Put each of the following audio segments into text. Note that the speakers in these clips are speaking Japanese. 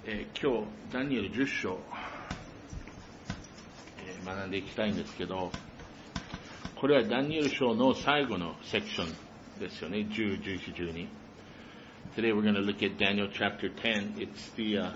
今日ダニエル10章、学んでいきたいんですけど、これはダニエル書の最後のセクションですよね。10、11、12。Today we're going to look at Daniel chapter 10. It's the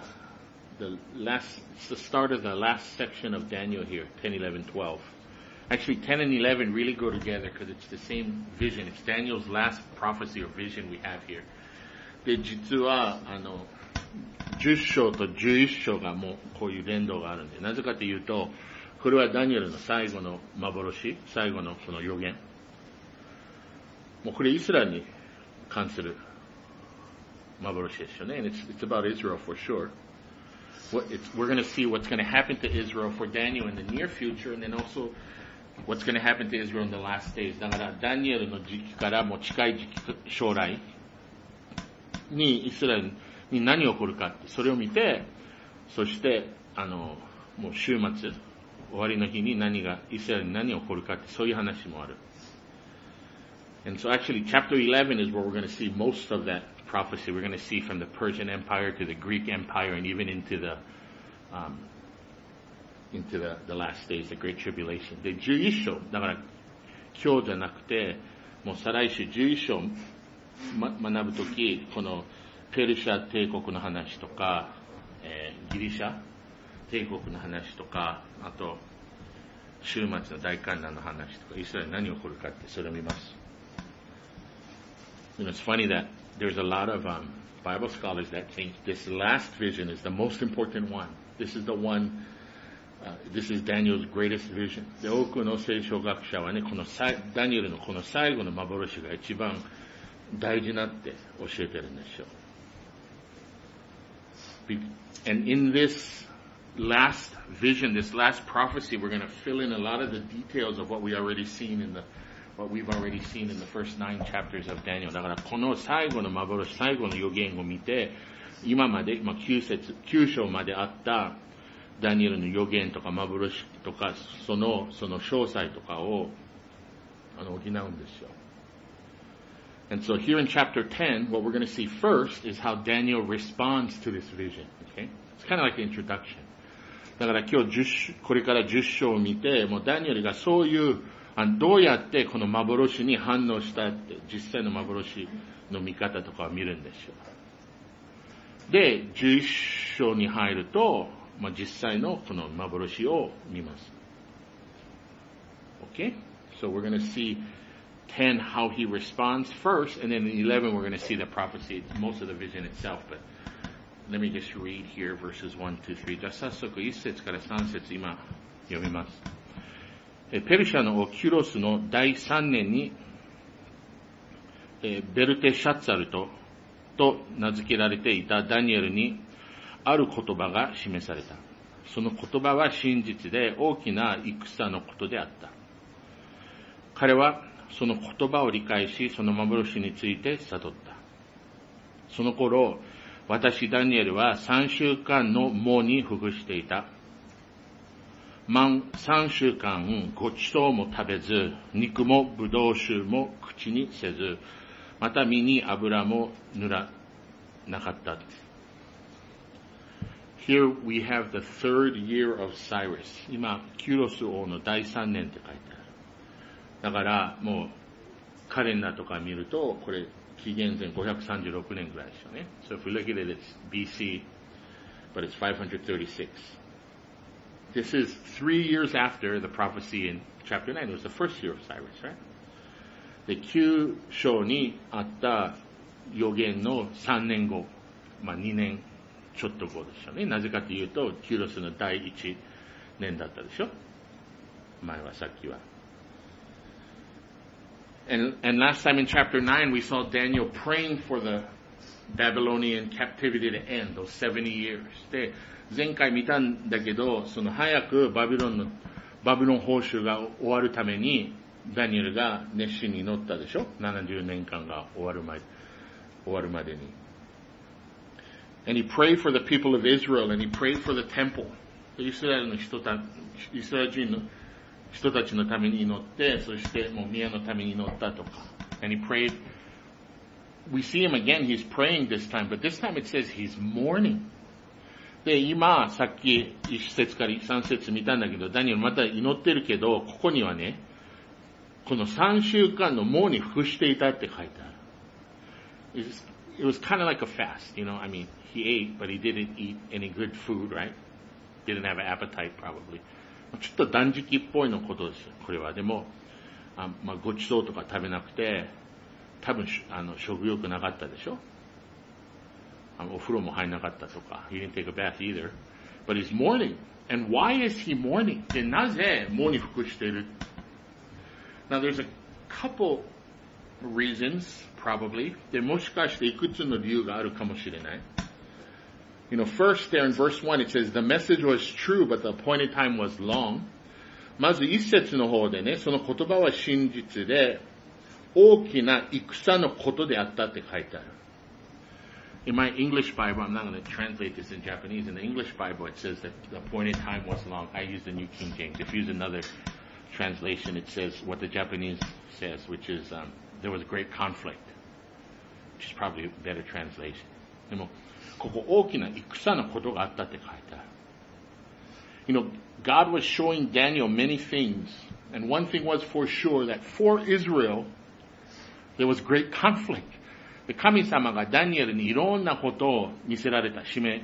start of the last section of Daniel here, 10, 11, 12. Actually, 10 and 11 really go together because it's the same vision. It's Daniel's last prophecy or vision we have here. で、実は、10章と11章がもうこういう連動があるんで、なぜかというと、これはダニエルの最後の幻、最後のその予言。もうこれイスラエルに関する幻ですよね。And it's about Israel for sure. We're going to see what's going to happen to Israel for Daniel in the near future, and then also what's going to happen to Israel in the last days. だからダニエルの時期からもう近い時期、将来にイスラエルに何が起こるか、それを見て、そしてもう週末終わりの日にイスラエルに何が起こるかって、そういう話もある。And so actually chapter 11 is where we're going to see most of that prophecy. We're going to see from the Persian Empire to the Greek Empire and even into the last days, the Great Tribulation. で、11章、だから今日じゃなくて、もう再来週11章学ぶとき、このペルシャ帝国の話とか、ギリシャ帝国の話とか、あと終末の大観覧の話とか、イスラエルに何が起こるかってそれを見ます。It's funny that there's a lot of Bible scholars that think this last vision is the most important one. This is the one, this is Daniel's greatest vision. で、多くの聖書学者はね、このダニエルのこの最後の幻が一番大事なって教えてるんですよ。And in this last vision, this last prophecy, we're going to fill in a lot of the details of what we've already seen in the first 9 chapters of Daniel. だからこの最後の幻、最後の予言を見て、今まで、9章まであったダニエルの予言とか幻とか、その詳細とかを補うんですよ。And so here in chapter 10, what we're going to see first is how Daniel responds to this vision. Okay? It's kind of like the introduction. だから今日これから10章を見て、もうダニエルがそういうどうやってこの幻に反応したって実際の幻の見方とかを見るんですよ。で、11章に入ると、実際のこの幻を見ます。Okay? So we're going to see 10 how he responds first, and then in 11 we're going to see the prophecy, most of the vision itself. But let me just read here verses 1, 2, 3. じゃあ早速1節から3節今読みます。ペルシャの王キュロスの第3年に、ベルテシャッツァルと名付けられていたダニエルにある言葉が示された。その言葉は真実で大きな戦のことであった。彼はその言葉を理解し、その幻について悟った。その頃、私ダニエルは3週間の喪に服していた。満3週間ごちそうも食べず、肉もブドウ酒も口にせず、また身に油も塗らなかった。Here we have the third year of Cyrus. 今、キュロス王の第3年って書いてある。だからもうカレンダーとか見ると、これ紀元前536年ぐらいですよね。So if we look at it, it's BC, but it's 536. This is 3 years after the prophecy in chapter 9. It was the first year of Cyrus, right? で、9章にあった予言の3年後、2年ちょっと後ですよね。なぜかというと、キュロスの第1年だったでしょ。前はさっきは。And last time in chapter 9, we saw Daniel praying for the Babylonian captivity to end, those 70 years. で、前回見たんだけど、その早くバビロン報酬が終わるために、ダニエルが熱心に祈ったでしょ ?70 年間が終わるまでに。And he prayed for the people of Israel, and he prayed for the temple. イスラエル人たちのために祈って、そしてもう宮のために祈ったとか。And he prayed. We see him again, he's praying this time, but this time it says he's mourning. て、今、さっき1節から3節見たんだけど、ダニエルまた祈ってるけど、ここにはね、この3週間の喪に服していたって書いてある。It was kind of like a fast, you know. I mean, he ate, but he didn't eat any good food, right? Didn't have an appetite, probably. ちょっと断食っぽいのことですよ、これは。でも、ごちそうとか食べなくて、多分、食欲なかったでしょ。お風呂も入んなかったとか。He didn't take a bath either. But he's mourning. And why is he mourning? で、なぜ喪に服している？ Now, there's a couple reasons, probably. で、もしかしていくつの理由があるかもしれない。You know, first there in verse 1 it says, the message was true, but the appointed time was long. まず一節の方でね、その言葉は真実で、大きな戦のことであったって書いてある。In my English Bible, I'm not going to translate this in Japanese. In the English Bible, it says that the appointed time was long. I use the New King James. If you use another translation, it says what the Japanese says, which is there was great conflict, which is probably a better translation. でも、ここ大きな戦のことがあったって書いてある。You know, God was showing Daniel many things, and one thing was for sure that for Israel, there was great conflict. 神様がダニエルにいろんなことを見せられた、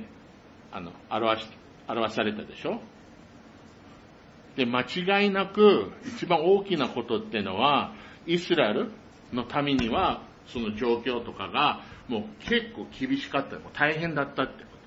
表されたでしょ。で、間違いなく一番大きなことってのは、イスラエルのためにはその状況とかがもう結構厳しかった、もう大変だったってこと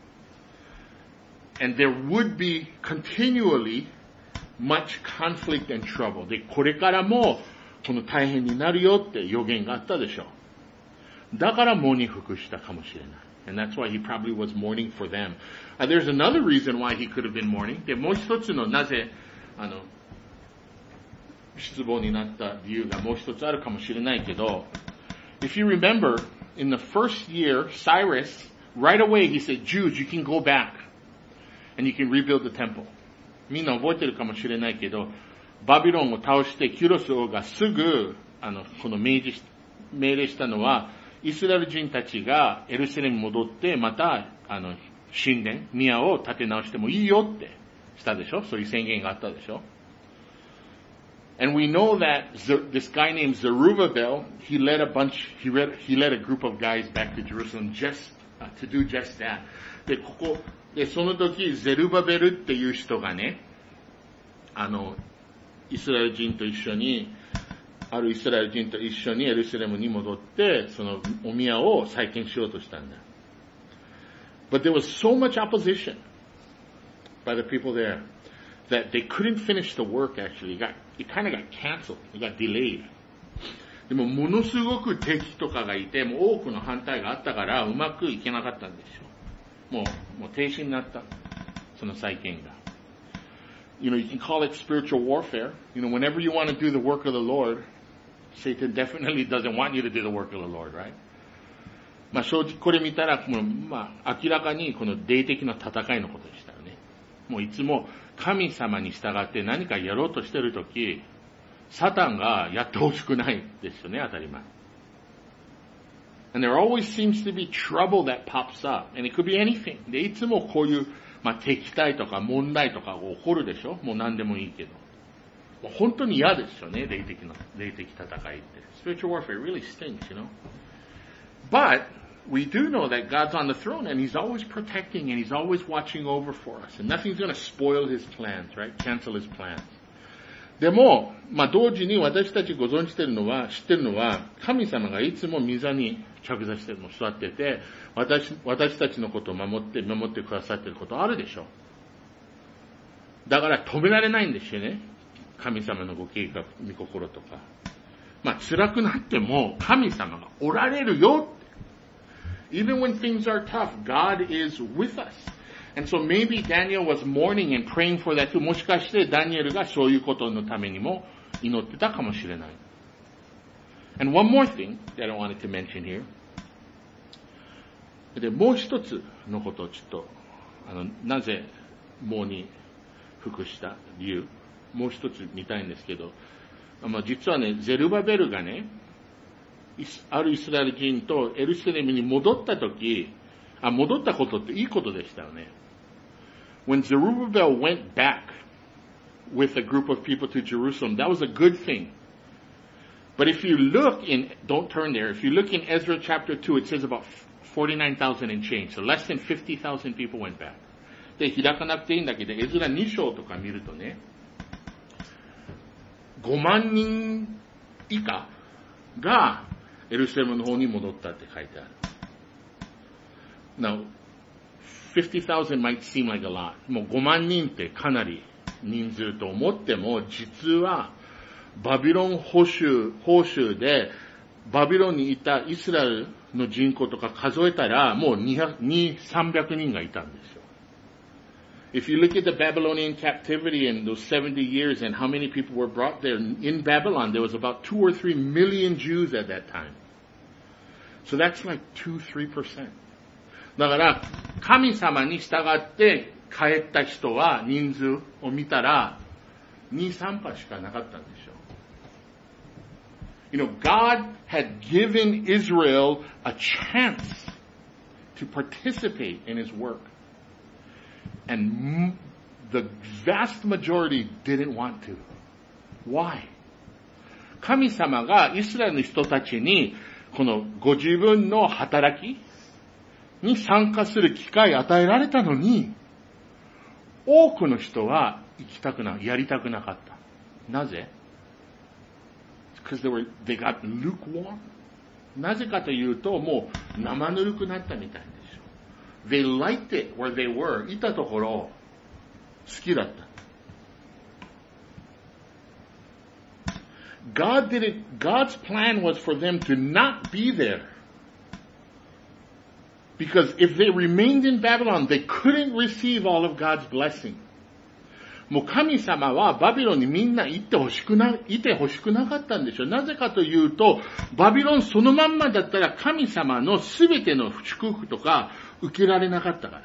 。And there would be continually much conflict and trouble. で、これからもこの大変になるよって予言があったでしょ。だから喪に服したかもしれない。And that's why he probably was mourning for them. There's another reason why he could have been mourning. で、もう一つのなぜ、失望になった理由がもう一つあるかもしれないけど、if you remember, in the first year, Cyrus, right away he said, Jews, you can go back and you can rebuild the temple. みんな覚えてるかもしれないけど、バビロンを倒してキュロス王がすぐ、この命令したのは、イスラエル人たちがエルサレムに戻ってまた神殿、宮を建て直してもいいよってしたでしょ。そういう宣言があったでしょ。And we know that this guy named Zerubbabel, he led a group of guys back to Jerusalem to do just that. で、その時、ゼルバベルっていう人がね、イスラエル人と一緒に、あるイスラエル人と一緒にエルサレムに戻って、そのお宮を再建しようとしたんだ。But there was so much opposition by the people there that they couldn't finish the work actually. It kind of got canceled. It got delayed. でもものすごく敵とかがいて、もう多くの反対があったからうまくいけなかったんでしょ。もう停止になった。その再建が。You know, you can call it spiritual warfare. You know, whenever you want to do the work of the Lord, Satan definitely doesn't want you to do the work of the Lord, right? まあ正直これ見たら、まあ明らかにこの霊的な戦いのことでしたよね。もういつも神様に従って何かやろうとしてるとき、サタンがやってほしくないですよね、当たり前。And there always seems to be trouble that pops up. And it could be anything. で、いつもこういう、まあ敵対とか問題とかが起こるでしょ。もう何でもいいけど。本当に嫌ですよね、霊的戦いって。Spiritual warfare really stinks, you know. But we do know that God's on the throne and He's always protecting and He's always watching over for us. And nothing's going to spoil His plans, right? Cancel His plans. でも、まあ同時に私たち知ってるのは、神様がいつも御座に着座して座ってて、私たちのことを守ってくださっていることあるでしょ。だから止められないんですよね。神様のご計画、御心とか。まあ辛くなっても神様がおられるよって。Even when things are tough, God is with us. And so maybe Daniel was mourning and praying for that too. もしかしてダニエルがそういうことのためにも祈ってたかもしれない。And one more thing that I wanted to mention here. で、もう一つのことをちょっと、なぜ喪に服した理由、もう一つ見たいんですけど、まあ、実はね、ゼルバベルがね、あるイスラエル人とエルサレムに戻ったことっていいことでしたよね。 when Zerubbabel went back with a group of people to Jerusalem, that was a good thing. But if you look in, don't turn there, if you look in Ezra chapter 2, it says about 49,000 and change. So less than 50,000 people went back. で、開かなくていいんだけど、エズラ2章とか見るとね、5万人以下がエルサレムの方に戻ったって書いてある。Now, 50,000 might seem like a lot. もう5万人ってかなり人数と思っても、実はバビロン報酬でバビロンにいたイスラエルの人口とか数えたらもう300人がいたんですよ。If you look at the Babylonian captivity in those 70 years and how many people were brought there in Babylon, there was about 2 or 3 million Jews at that time. So that's like 2-3%. だから神様に従って帰った人は人数を見たら 2-3% しかなかったんでしょう。You know, God had given Israel a chance to participate in His work. And the vast majority didn't want to. Why? 神様がイスラエルの人たちにこのご自分の働きに参加する機会を与えられたのに、多くの人はやりたくなかった。なぜ？ Because they got lukewarm. なぜかというと、もう生ぬるくなったみたいでしょ。They liked it where they were. いたところ好きだった。God's plan was for them to not be there. Because if they remained in Babylon, they couldn't receive all of God's blessing. もう神様はバビロンにみんないてほしくなかったんでしょう。なぜかというと、バビロンそのまんまだったら神様のすべての祝福とか受けられなかったから。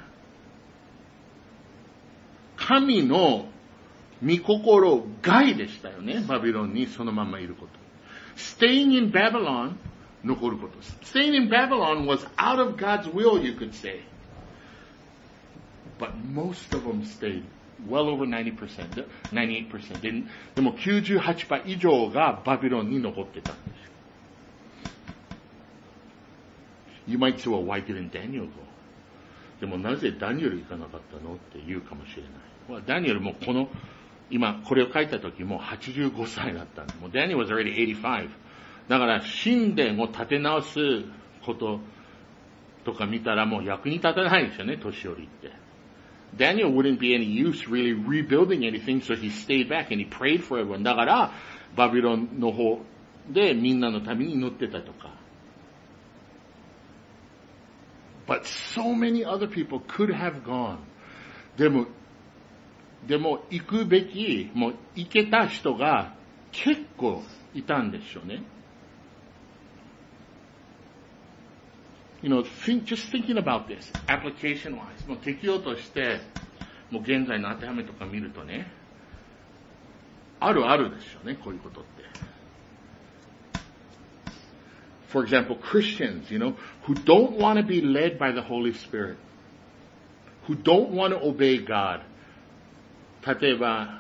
神の御心外でしたよね、バビロンにそのままいること。Staying in Babylon 残ること。Staying in Babylon was out of God's will, you could say. But most of them stayed. Well over 90%, 98%. でも 98% 以上がバビロンに残ってたんですよ。You might say, well, why didn't Daniel go? でもなぜダニエル行かなかったのって言うかもしれない。ダニエルも今これを書いた時もう85歳だったんで、もう Daniel was already 85. だから神殿を建て直すこととか見たらもう役に立たないですよね、年寄りって。Daniel wouldn't be any use really rebuilding anything, so he stayed back and he prayed for everyone. だから、バビロンの方でみんなのために祈ってたとか。But so many other people could have gone. でも行くべき、もう行けた人が結構いたんでしょうね。You know, just thinking about this, application-wise, もう適用として、もう現在の当てはめとか見るとね、あるでしょうね、こういうことって。For example, Christians, you know, who don't want to be led by the Holy Spirit, who don't want to obey God. 例えば、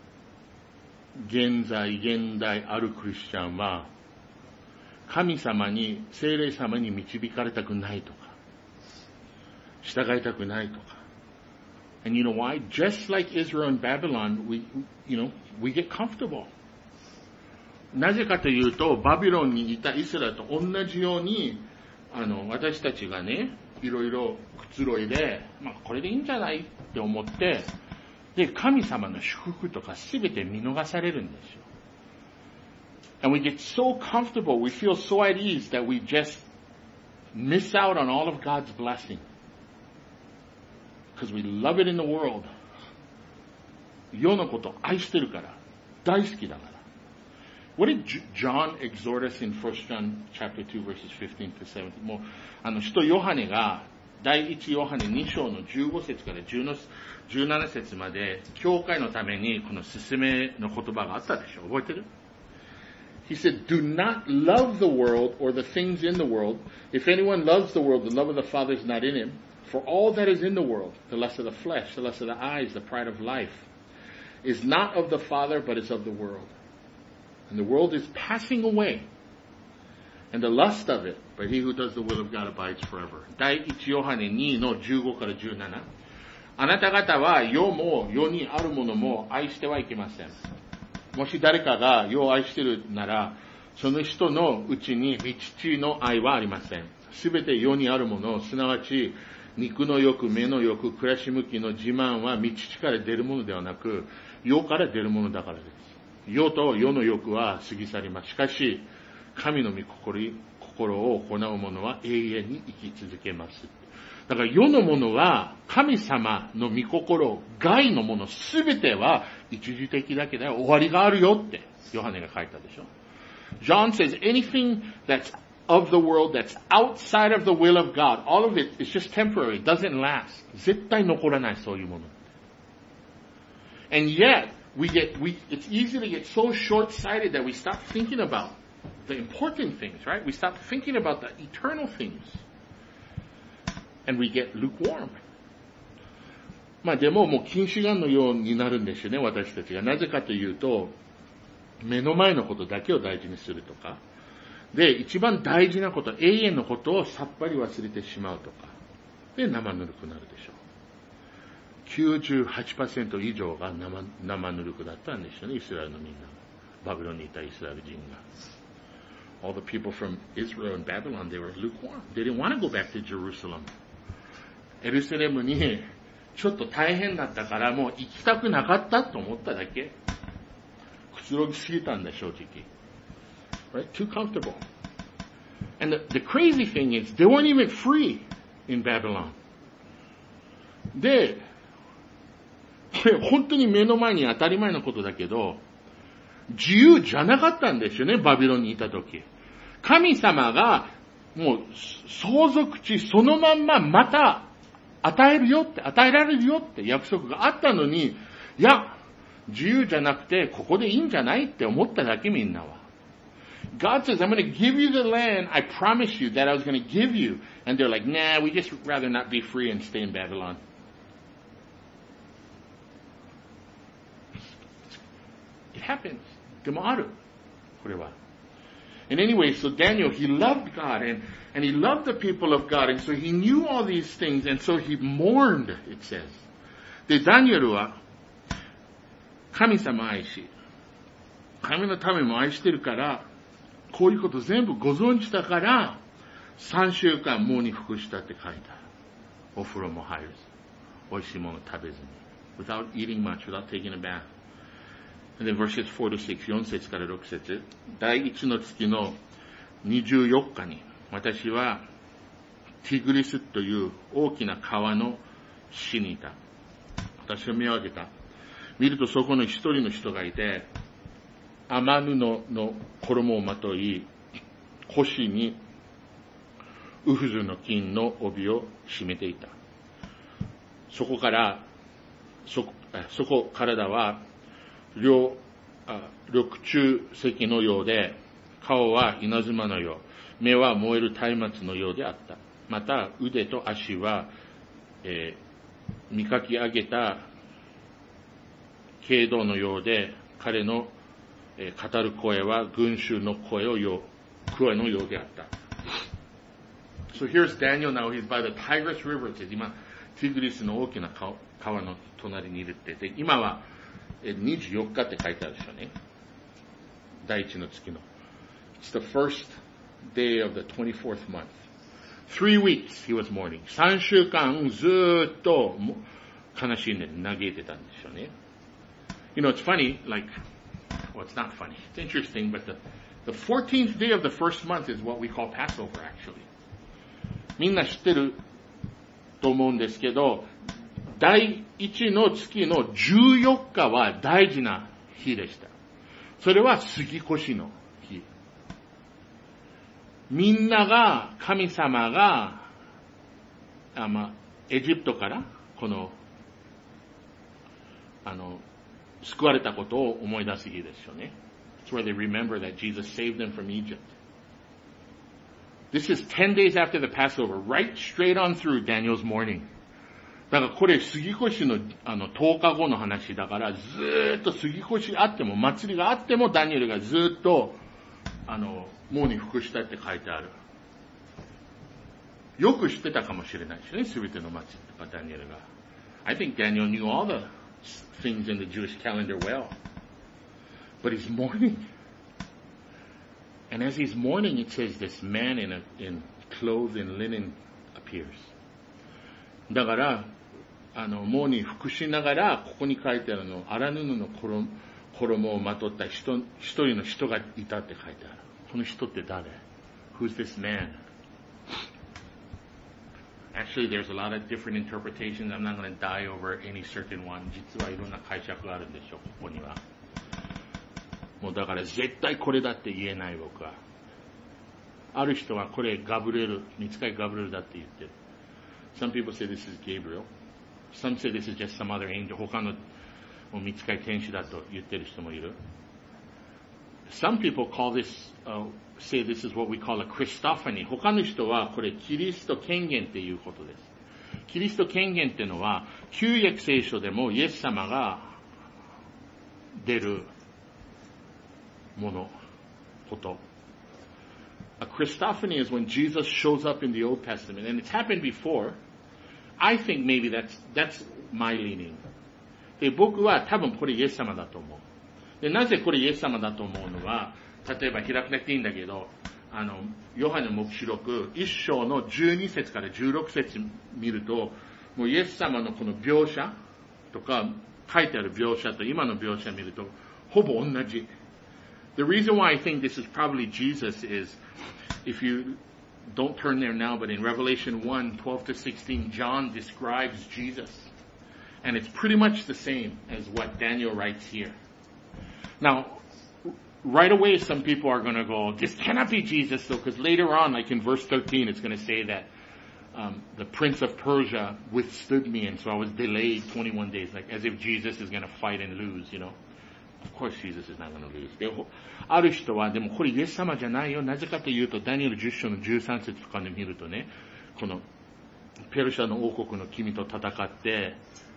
現代あるクリスチャンは、神様に、聖霊様に導かれたくないとか、従いたくないとか。And you know why? Just like Israel and Babylon, we get comfortable. なぜかというと、バビロンにいたイスラエルと同じように、私たちがね、いろいろくつろいで、これでいいんじゃないって思って、で、神様の祝福とかすべて見逃されるんですよ。And we get so comfortable, we feel so at ease that we just miss out on all of God's blessing. Because we love it in the world. 世のこと愛してるから、大好きだから。What did John exhort us in 1 John chapter 2 verses 15 to 17? もう、使徒ヨハネが、第一ヨハネ2章の15節から17節まで、教会のためにこの勧めの言葉があったでしょ。覚えてる？ He said, do not love the world or the things in the world. If anyone loves the world, the love of the Father is not in him. For all that is in the world, the lust of the flesh, the lust of the eyes, the pride of life, is not of the Father, but is of the world. And the world is passing away, and the lust of it, but he who does the will of God abides forever. 第一ヨハネ2の15から17。あなた方は世も世にあるものも愛してはいけません。もし誰かが世を愛しているなら、その人のうちに父の愛はありません。すべて世にあるもの、すなわち肉の欲、目の欲、暮らし向きの自慢は道から出るものではなく、世から出るものだからです。世と世の欲は過ぎ去ります。しかし、神の御心を行う者は永遠に生き続けます。だから世のものは神様の御心外のものすべては一時的だけだよ。終わりがあるよってヨハネが書いたでしょ。John says anything that's of the world that's outside of the will of God, all of it is just temporary, it doesn't last. 絶対残らないそういうもの。And yet, it's easy to get so short-sighted that we stop thinking about the important things, right? We stop thinking about the eternal things. And we get lukewarm. まあでももう近視眼のようになるんですよね、私たちが。なぜかというと、目の前のことだけを大事にするとか、で、一番大事なこと、永遠のことをさっぱり忘れてしまうとか、で、生ぬるくなるでしょう。98% 以上が生ぬるくだったんですよね、イスラエルのみんな。バビロンにいたイスラエル人が。All the people from Israel and Babylon, they were lukewarm. They didn't want to go back to Jerusalem. エルサレムにちょっと大変だったからもう行きたくなかったと思っただけ。くつろぎすぎたんだ、正直。Right? Too comfortable. And the crazy thing is, they weren't even free in Babylon. で、これ本当に目の前に当たり前のことだけど、自由じゃなかったんですよね、バビロンにいたとき。神様が、もう、相続地そのまんままた与えられるよって約束があったのに、いや、自由じゃなくて、ここでいいんじゃないって思っただけみんなは。God says, I'm going to give you the land I promised you that I was going to give you. And they're like, nah, we just rather not be free and stay in Babylon. It happens. でもある。これは。And anyway, so Daniel, he loved God and he loved the people of God. And so he knew all these things. And so he mourned, it says. で、ダニエルは神様愛し、神のためも愛してるから、こういうこと全部ご存知だから、3週間喪に服したって書いてある。お風呂も入るず、美味しいもの食べずに。without eating much, without taking a bath. And then verses 4 to 6, 4節から6節。第一の月の24日に、私はティグリスという大きな川の岸にいた。私は目を上げた。見るとそこの一人の人がいて、雨布の衣をまとい、腰にウフズの金の帯を締めていた。そこから体は緑中石のようで、顔は稲妻のよう、目は燃える松明のようであった。また腕と足は、磨き上げた経道のようで、彼の、語る声は群衆の声のようであった。So here's Daniel now, he's by the Tigris River. It says, 今、ティグリスの大きな川の隣にいるって。で、今は24日って書いてあるでしょうね。第一の月の。It's the first day of the 24th month. 3 weeks he was mourning. 3週間ずーっと悲しんで嘆いてたんでしょうね。You know, it's funny, like, well, it's not funny. It's interesting, but the 14th day of the first month is what we call Passover, actually. みんな知ってると思うんですけど、第一の月の14日は大事な日でした。それは杉越の日。みんなが、神様が、エジプトからこの救われたことを思い出す日ですよね。 That's where they remember that Jesus saved them from Egypt. This is 10 days after the Passover, right straight on through Daniel's mourning. だからこれ杉越の10日後の話だから、ずーっと杉越あっても、祭りがあってもダニエルがずーっと、モーに服したって書いてある。よく知ってたかもしれないしね、すべての祭りとかダニエルが。I think Daniel knew all the things in the Jewish calendar well. But he's mourning. And as he's mourning, it says this man in clothes in linen appears. だから、モーに服しながら、ここに書いてある荒布の衣をまとった一人の人がいたって書いてある。この人って誰？ Who's this man? Actually, there's a lot of different interpretations. I'm not going to die over any certain one. 実はいろんな解釈があるんでしょう、ここには。もうだから絶対これだって言えない僕は。ある人はこれガブリエル、御使いガブリエルだって言ってる。Some people say this is Gabriel. Some say this is just some other angel. 他の御使い天使だと言ってる人もいる。Some people call this, say this is what we call a Christophany. 他の人はこれキリスト権限っていうことです。キリスト権限っていうのは旧約聖書でもイエス様が出るもの、こと。A Christophany is when Jesus shows up in the Old Testament, and it's happened before. I think maybe that's my leaning. で、僕は多分これイエス様だと思う。で、なぜこれイエス様だと思うのは、例えば開かなくていいんだけど、ヨハネの黙示録1章の12節から16節見ると、もうイエス様のこの描写とか、書いてある描写と今の描写見ると、ほぼ同じ。The reason why I think this is probably Jesus is, if you don't turn there now, but in Revelation 1:12-16, John describes Jesus. And it's pretty much the same as what Daniel writes here. Now, right away some people are going to go, this cannot be Jesus though, because later on, like in verse 13, it's going to say that the prince of Persia withstood me, and so I was delayed 21 days, like as if Jesus is going to fight and lose, you know. Of course Jesus is not going to lose. で、ある人は、でもこれイエス様じゃないよ。なぜかというと、ダニエル10章の13節とかで見るとね、このペルシャの王国の君と戦って、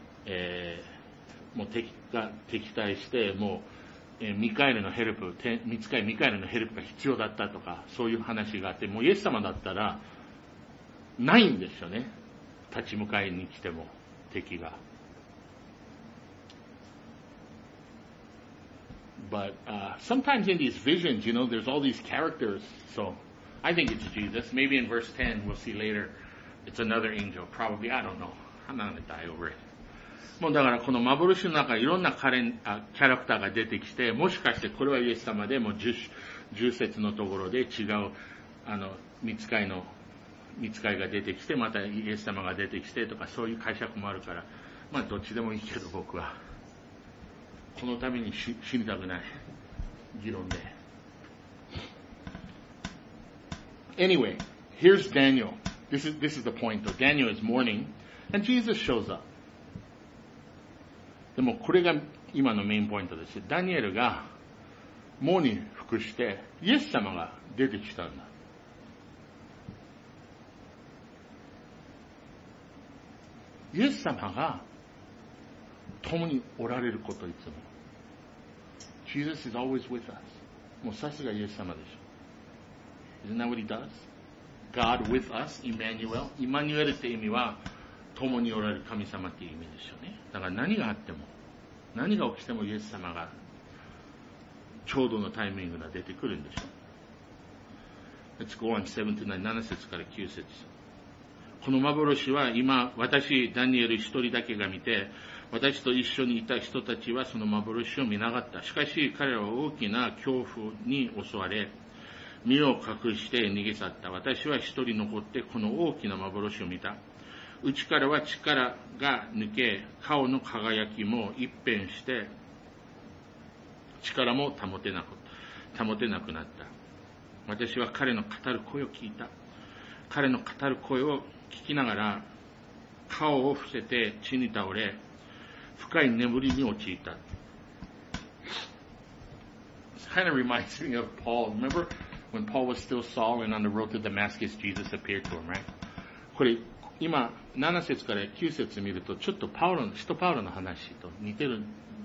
もう敵対して、もう、ミカエルのヘルプ、ミツカイミカエルのヘルプが必要だったとか、そういう話があって、もうイエス様だったら、ないんですよね。立ち向かいに来ても、敵が。But sometimes in these visions, you know, there's all these characters. So I think it's Jesus. Maybe in verse 10, we'll see later, it's another angel. Probably, I don't know. I'm not going to die over it. もうだからこの幻の中いろんなキャラクターが出てきて、もしかしてこれはイエス様でも 10節のところで違う御使いが出てきて、またイエス様が出てきてとか、そういう解釈もあるから、まあどっちでもいいけど僕は。このために死にたくない議論で。Anyway, here's Daniel. This is the point though. Daniel is mourning, and Jesus shows up. でもこれが今のメインポイントです。ダニエルがモーに服して、イエス様が出てきたんだ。イエス様が共におられることいつも。Jesus is always with us. もうさすがイエス様でしょ。Isn't that what he does? God with us, Emmanuel. イマニュエルって意味は共におられる神様っていう意味ですよね。だから何があっても、何が起きてもイエス様がちょうどのタイミングが出てくるんでしょう。Let's go on 7 to 9, 7節から9節。この幻は今、私、ダニエル一人だけが見て、私と一緒にいた人たちはその幻を見なかった。しかし彼らは大きな恐怖に襲われ、身を隠して逃げ去った。私は一人残ってこの大きな幻を見た。内からは力が抜け、顔の輝きも一変して、力も保てなくなった。私は彼の語る声を聞いた。彼の語る声を聞きながら、顔を伏せて地に倒れ、深い眠りに陥った。 kind of reminds me of Paul. Remember when Paul was still Saul and on the road to Damascus, Jesus appeared to him, right? これ、今、7節から9節見ると、ちょっとパウロの話と似てる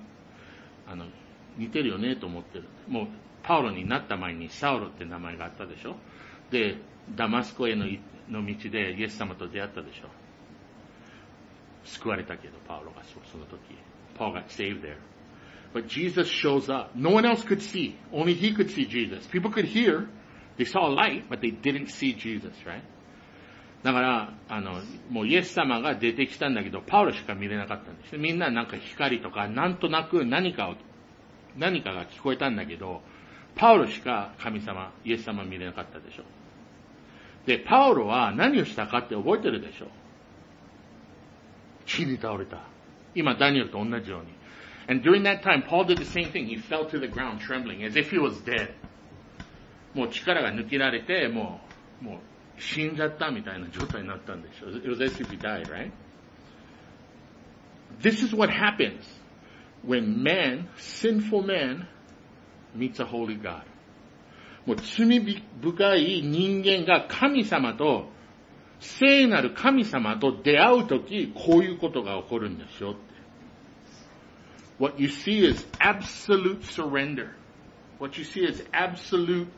よねと思ってる。もう、パウロになった前にサウロって名前があったでしょ。で、ダマスコへの道でイエス様と出会ったでしょ。救われたけど、パウロがその時。Paul got saved there. But Jesus shows up. No one else could see. Only he could see Jesus. People could hear. They saw a light, but they didn't see Jesus, right? だから、もうイエス様が出てきたんだけど、パウロしか見れなかったんです。みんななんか光とか、なんとなく何かが聞こえたんだけど、パウロしか神様、イエス様見れなかったでしょ。で、パウロは何をしたかって覚えてるでしょ。地に倒れた。今、ダニエルと同じように。And during that time, Paul did the same thing. He fell to the ground trembling, as if he was dead. もう力が抜けられて、もう死んじゃったみたいな状態になったんでしょ。It was as if he died, right? This is what happens when sinful man, meets a holy God. もう罪深い人間が神様と、聖なる神様と出会うとき、こういうことが起こるんですよって。What you see is absolute surrender. What you see is absolute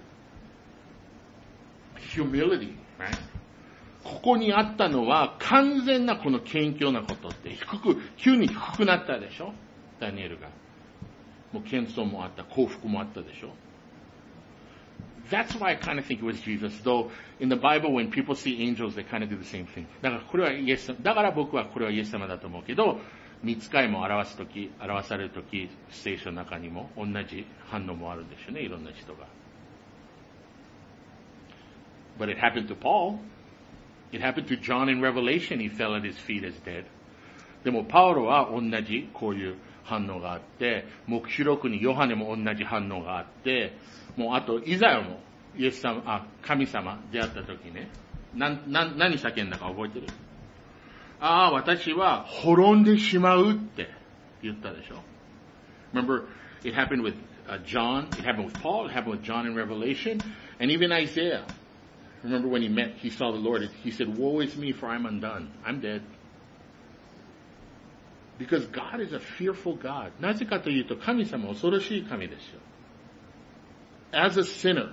humility, right? ここにあったのは完全なこの謙虚なことって、急に低くなったでしょ、ダニエルが。もう謙遜もあった、幸福もあったでしょ。That's why I kind of think it was Jesus, though in the Bible when people see angels, they kind of do the same thing. だから僕はこれはイエス様だと思うけど、御使いも表されるとき、聖書の中にも同じ反応もあるんでしょうね、いろんな人が。But it happened to Paul. It happened to John in Revelation. He fell at his feet as dead. でもパウロは同じこういう反応があって、黙示録にヨハネも同じ反応があって、もうあとイザヤも神様出会ったときね、何叫んだか覚えてる？私は滅んでしまうって言ったでしょ。Remember, it happened with John, it happened with Paul, it happened with John in Revelation, and even Isaiah. Remember when he saw the Lord, he said, "Woe is me, for I'm undone. I'm dead." Because God is a fearful God. なぜかというと、神様は恐ろしい神ですよ。As a sinner,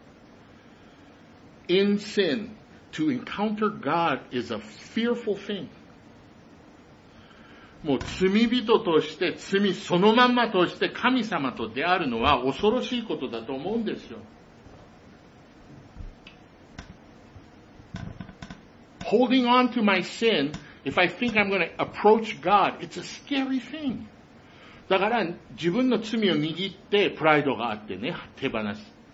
in sin, to encounter God is a fearful thing. もう罪人として罪そのまんまとして神様と出会うのは恐ろしいことだと思うんですよ。Holding on to my sin, if I think I'm going to approach God, it's a scary thing. だから自分の罪を握ってプライドがあってね、手放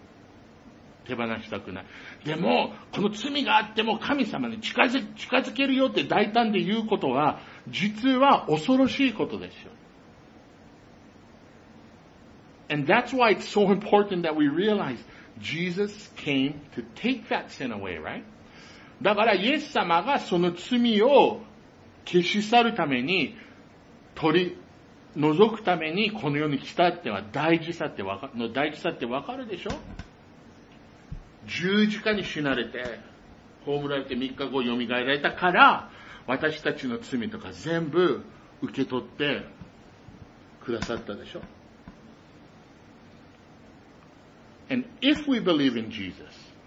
したくない。でも、この罪があっても神様に近づけるよって大胆で言うことは、実は恐ろしいことですよ。And that's why it's so important that we realize Jesus came to take that sin away, right? だからイエス様がその罪を消し去るために、取り除くためにこの世に来たっては大事さってわかるでしょ？十字架に死なれて、葬られて3日後蘇られたから、私たちの罪とか全部受け取ってくださったでしょ。And if we believe in Jesus,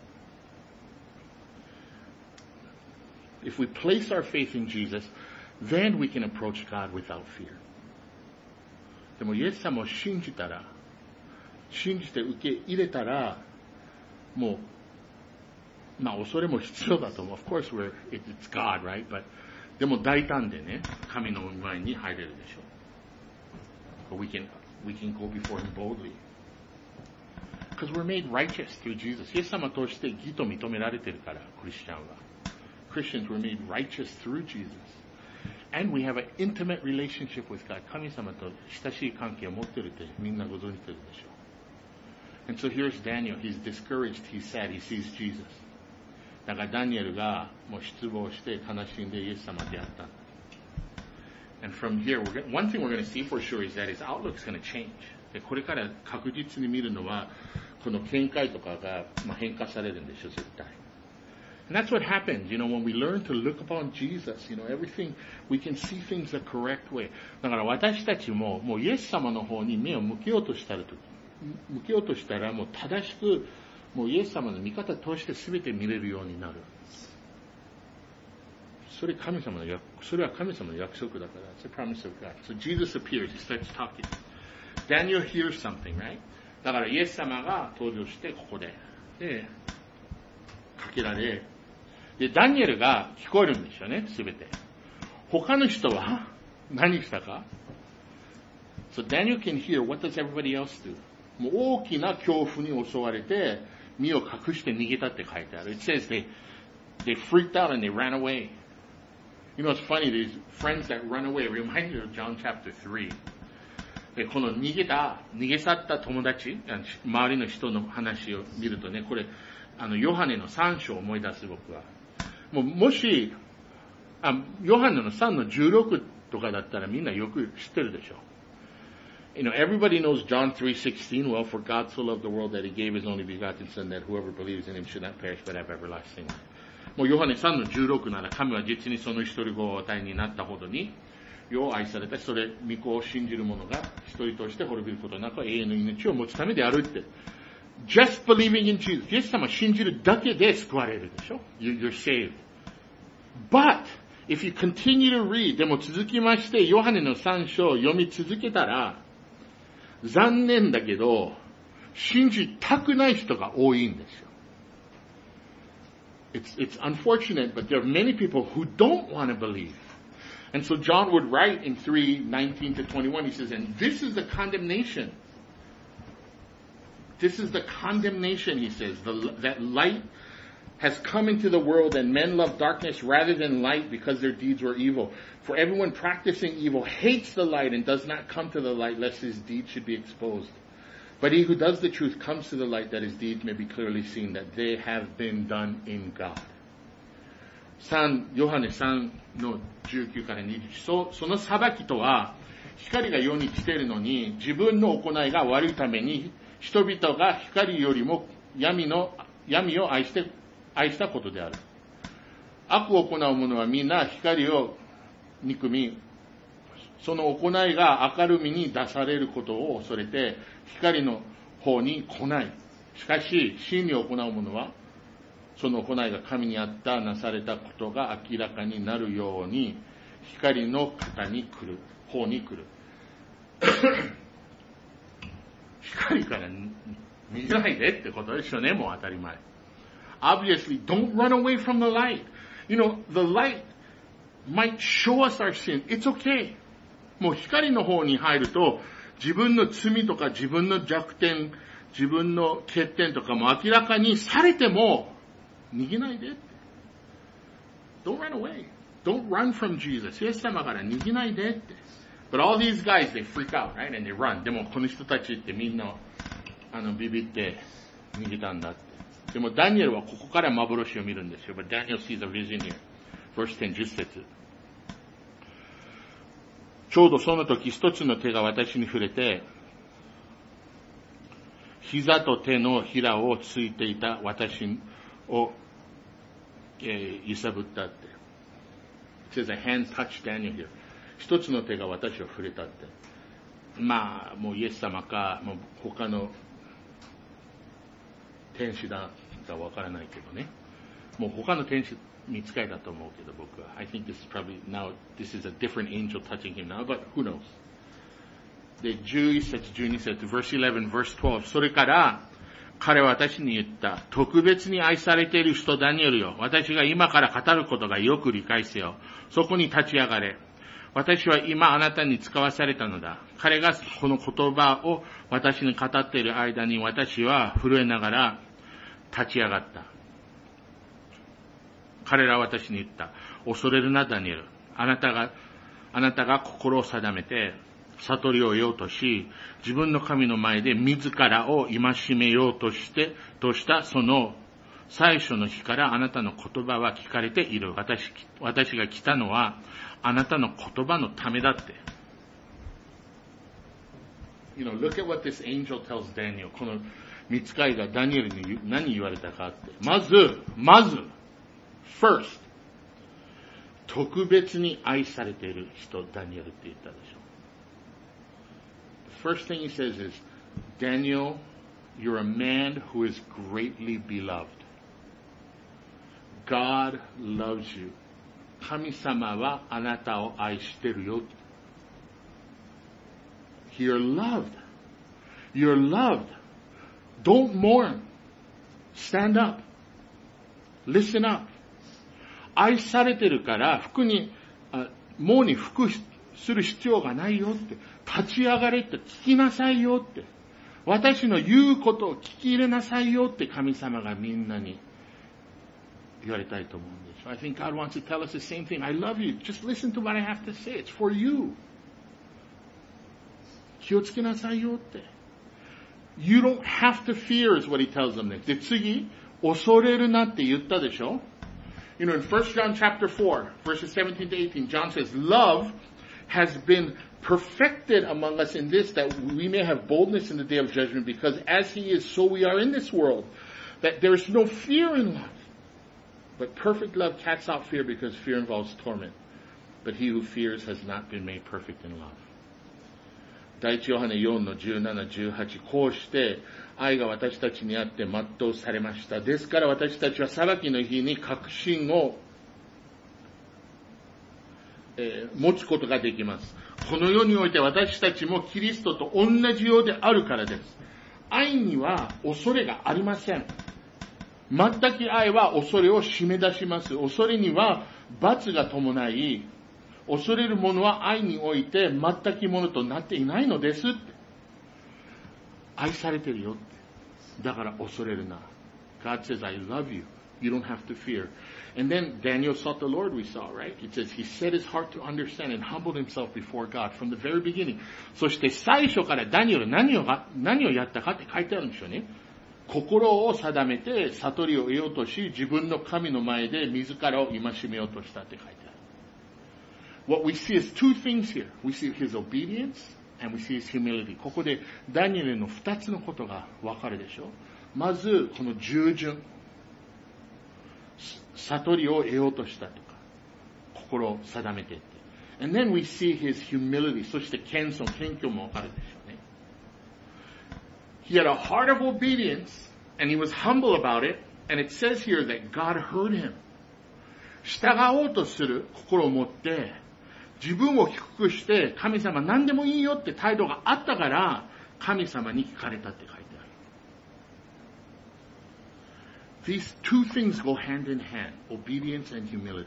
if we place our faith in Jesus, then we can approach God without fear. でもイエス様を信じて受け入れたら、もう、恐れも必要だと思う。Of course, it's God, right? But でも大胆でね、神の前に入れるでしょう。But we can go before Him boldly. Because we're made righteous through Jesus. イエス様を通して義と認められてるから、クリスチャンは。Christians were made righteous through Jesus. And we have an intimate relationship with God. 神様と親しい関係を持っているってみんなご存知でるでしょう。And so here's Daniel. He's discouraged. He's sad. He sees Jesus. だからダニエルがもう失望して悲しんでイエス様に出会った。And from here, one thing we're going to see for sure is that his outlook's going to change. でこれから確実に見るのは、この見解とかが、変化されるんでしょ、絶対。And that's what happens, when we learn to look upon Jesus, everything, we can see things the correct way. だから私たちも、もうイエス様の方に目を向けようとしたら、もう正しく、もうイエス様の見方を通して全て見れるようになる。それは神様の約束だから。It's a promise of God. So Jesus appears, he starts talking. Daniel hears something, right? だからイエス様が登場してここで、かけられ、で、ダニエルが聞こえるんですよね、すべて。他の人は何したか？ So Daniel can hear, what does everybody else do? もう大きな恐怖に襲われて、身を隠して逃げたって書いてある。It says they freaked out and they ran away. It's funny, these friends that run away remind me of John chapter 3. でこの逃げ去った友達、周りの人の話を見るとね、これ、ヨハネの3章を思い出す僕は。もし、ヨハネの3の16とかだったらみんなよく知ってるでしょ。Everybody knows John 3:16. Well, for God so loved the world that he gave his only begotten Son, that whoever believes in him should not perish but have everlasting life. もうヨハネ3の16なら、神は実にその一人子をお与えになったほどに、世を愛された、それ、御子を信じる者が一人として滅びることなく永遠の命を持つためであるって。Just believing in Jesus. イエス様を信じるだけで救われるでしょ。You're saved. But, if you continue to read, でも続きまして、ヨハネの3章を読み続けたら、残念だけど、信じたくない人が多いんですよ。It's unfortunate, but there are many people who don't want to believe. And so John would write in 3:19 to 21, he says, and this is the condemnation. This is the condemnation, he says, that light has come into the world and men love darkness rather than light because their deeds were evil. For everyone practicing evil hates the light and does not come to the light lest his deeds should be exposed. But he who does the truth comes to the light that his deeds may be clearly seen, that they have been done in God. ヨハネ3の19から20、その裁きとは、光が世に来ているのに、自分の行いが悪いために、人々が光よりも闇を愛したことである。悪を行う者はみんな光を憎み、その行いが明るみに出されることを恐れて、光の方に来ない。しかし、真理を行う者は、その行いが神にあったなされたことが明らかになるように、光の方に来る。光から逃げないでってことですよね、もう当たり前。Obviously, don't run away from the light. The light might show us our sin. It's okay. もう光の方に入ると、自分の罪とか自分の弱点、自分の欠点とかも明らかにされても、逃げないでって。Don't run away. Don't run from Jesus. イエス様から逃げないでって。But all these guys, they freak out, right? And they run. でもこの人たちってみんな、ビビって逃げたんだって。でもダニエルはここから幻を見るんですよ。But Daniel sees a vision here. Verse 10, 10節。ちょうどその時一つの手が私に触れて、膝と手のひらをついていた私を揺さぶったって。It says a hand touched Daniel here. 一つの手が私を触れたって。もうイエス様か、もう他の天使だかわからないけどね。もう他の天使見つかりだと思うけど僕は。I think this is probably now, this is a different angel touching him now, but who knows? で、11節、12節、verse 11, verse 12。それから、彼は私に言った。特別に愛されている人ダニエルよ。私が今から語ることがよく理解せよ。そこに立ち上がれ。私は今あなたに使わされたのだ。彼がこの言葉を私に語っている間に私は震えながら立ち上がった。彼らは私に言った。恐れるなダニエル。あなたが心を定めて悟りを得ようとし、自分の神の前で自らを戒めようとしたその最初の日からあなたの言葉は聞かれている。私が来たのはあなたの言葉のためだって。 look at what this angel tells Daniel. この見つかりがダニエルに何言われたかって。まず、first、特別に愛されている人、ダニエルって言ったでしょ。The first thing he says is, Daniel, you're a man who is greatly beloved. God loves you. 神様はあなたを愛してるよ。You're loved. You're loved. Don't mourn. Stand up. Listen up. 愛されてるからもうに服する必要がないよって。立ち上がれって聞きなさいよって。私の言うことを聞き入れなさいよって神様がみんなに言われたいと思うんです。I think God wants to tell us the same thing. I love you. Just listen to what I have to say. It's for you. 気をつけなさいよって。You don't have to fear is what he tells them next. で、次、恐れるなって言ったでしょ。In 1 John chapter 4, verses 17 to 18, John says, Love has been perfected among us in this, that we may have boldness in the day of judgment, because as he is, so we are in this world. That there is no fear in love. But perfect love casts out fear, because fear involves torment. But he who fears has not been made perfect in love. 第一ヨハネ4の17、18、こうして愛が私たちにあって全うされました。ですから私たちは裁きの日に確信を、持つことができます。この世において私たちもキリストと同じようであるからです。愛には恐れがありません。全く愛は恐れを締め出します。恐れには罰が伴い、恐れる者は愛において全くものとなっていないのですって。愛されてるよって。だから恐れるな。God says, I love you. You don't have to fear. And then Daniel sought the Lord, we saw, right? It says he set his heart to understand and humbled himself before God from the very beginning. そして最初からダニエル何をやったかって書いてあるんですよね。心を定めて悟りを得ようとし、自分の神の前で自らを戒めようとしたって書いてある。What we see is two things here. We see his obedience and we see his humility. ここでダニエルの二つのことがわかるでしょ。まずこの従順。悟りを得ようとしたとか、心を定めていって。And then we see his humility. そして謙虚もわかるでしょうね。He had a heart of obedience and he was humble about it. And it says here that God heard him. 従おうとする心を持って、自分を低くして神様何でもいいよって態度があったから神様に聞かれたって書いてある。These two things go hand in hand, obedience and humility.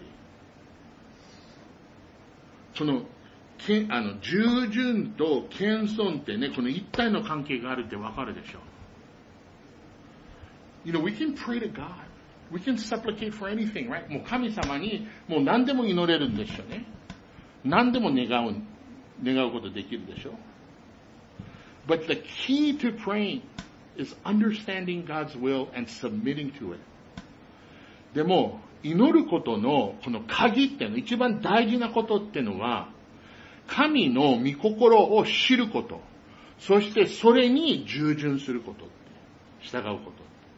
その従順と謙遜ってね、この一体の関係があるってわかるでしょ。We can pray to God. We can supplicate for anything, right? もう神様にもう何でも祈れるんでしょうね。何でも願うことできるでしょ。But the key to praying is understanding God's will and submitting to it. でも、祈ることのこの鍵っていうの、一番大事なことっていうのは、神の御心を知ること、そしてそれに従順すること、従うこと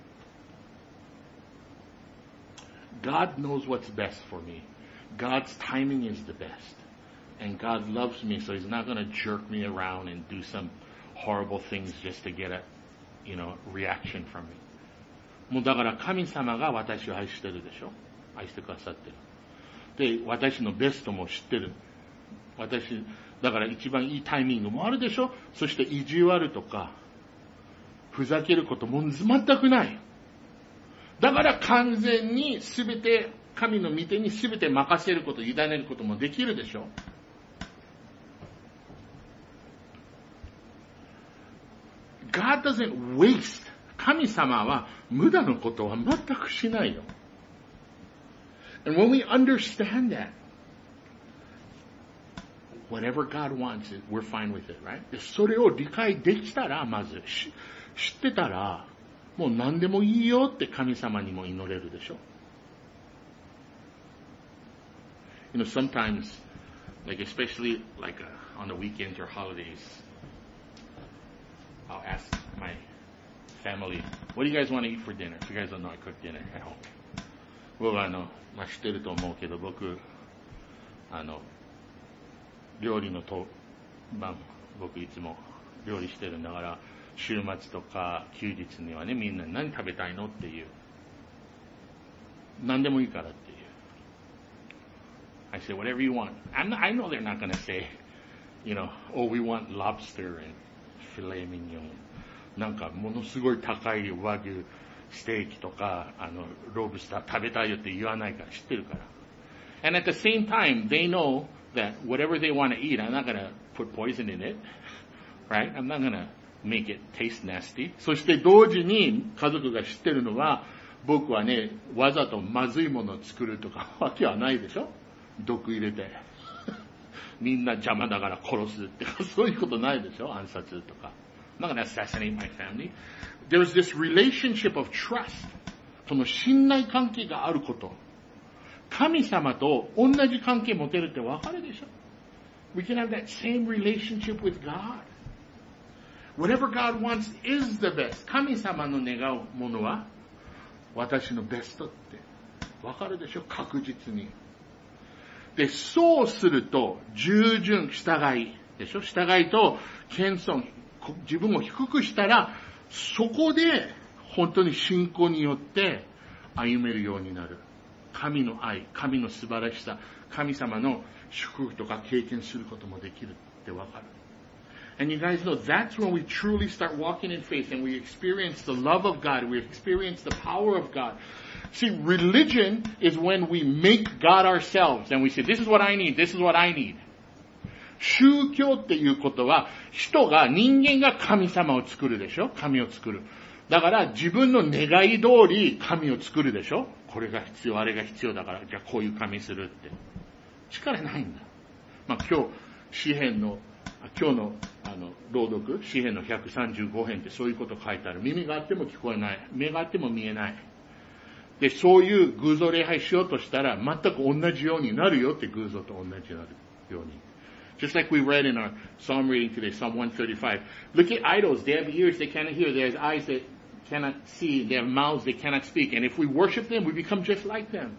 。God knows what's best for me. God's timing is the best. And God loves me, so He's not going to jerk me around and do some horrible things just to get a, reaction from me. もうだから神様が私を愛してるでしょ。愛してくださってる。で、私のベストも知ってる。だから一番いいタイミングもあるでしょ。そして意地悪とか、ふざけることも全くない。だから完全に全て、神の御手に全て任せること、委ねることもできるでしょ。God doesn't waste. 神様は無駄のことは全くしないよ。And when we understand that, whatever God wants, we're fine with it, right? でそれを理解できたら、まず知ってたら、もう何でもいいよって神様にも祈れるでしょ。Sometimes, especially on the weekends or holidays, family, what do you guys want to eat for dinner? If you guys don't know, I cook dinner at home. 僕は知ってると思うけど、僕料理の僕いつも料理してるんだから、週末とか休日にはね、みんな何食べたいのっていう、何でもいいからっていう。I say whatever you want. I know they're not going to say, oh, we want lobster and filet mignon. なんかものすごい高い和牛ステーキとかロブスター食べたいよって言わないから、知ってるから。And at the same time, they know that whatever they want to eat, I'm not going to put poison in it, right? I'm not going to make it taste nasty. そして同時に家族が知ってるのは、僕はね、わざとまずいものを作るとかわけはないでしょ。毒入れてみんな邪魔だから殺すってそういうことないでしょ。暗殺とか。I'm not going to assassinate my family. There's this relationship of trust. その信頼関係があること。神様と同じ関係持てるってわかるでしょ。We can have that same relationship with God. Whatever God wants is the best. 神様の願うものは私のベストってわかるでしょ。確実に。で、そうすると従順、従いでしょ。従いと謙遜、自分を低くしたら、そこで本当に信仰によって歩めるようになる。神の愛、神の素晴らしさ、神様の祝福とか経験することもできるってわかる。And you guys know that's when we truly start walking in faith and we experience the love of God, we experience the power of God. See, religion is when we make God ourselves and we say, this is what I need, this is what I need. 宗教っていうことは、人間が神様を作るでしょ。神を作る。だから自分の願い通り神を作るでしょ。これが必要、あれが必要だから、じゃあこういう神するって。力ないんだ。今日の朗読、詩編の135編ってそういうこと書いてある。耳があっても聞こえない。目があっても見えない。で、そういう偶像礼拝しようとしたら、全く同じようになるよって偶像と同じように。Just like we read in our psalm reading today, Psalm 135. Look at idols. They have ears they cannot hear. They have eyes that cannot see. They have mouths they cannot speak. And if we worship them, we become just like them.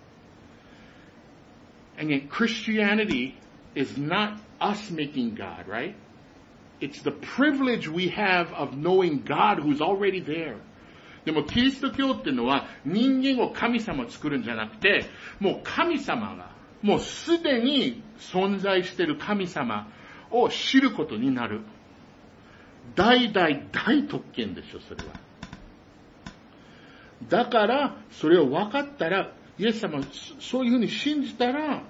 And yet Christianity is not us making God, right? It's the privilege we have of knowing God who's already there. でもキリスト教っていうのは人間を神様を作るんじゃなくて、もう神様がもうすでに存在している神様を知ることになる。大特権でしょ、それは。だから、それを分かったら、イエス様そういうふうに信じたら、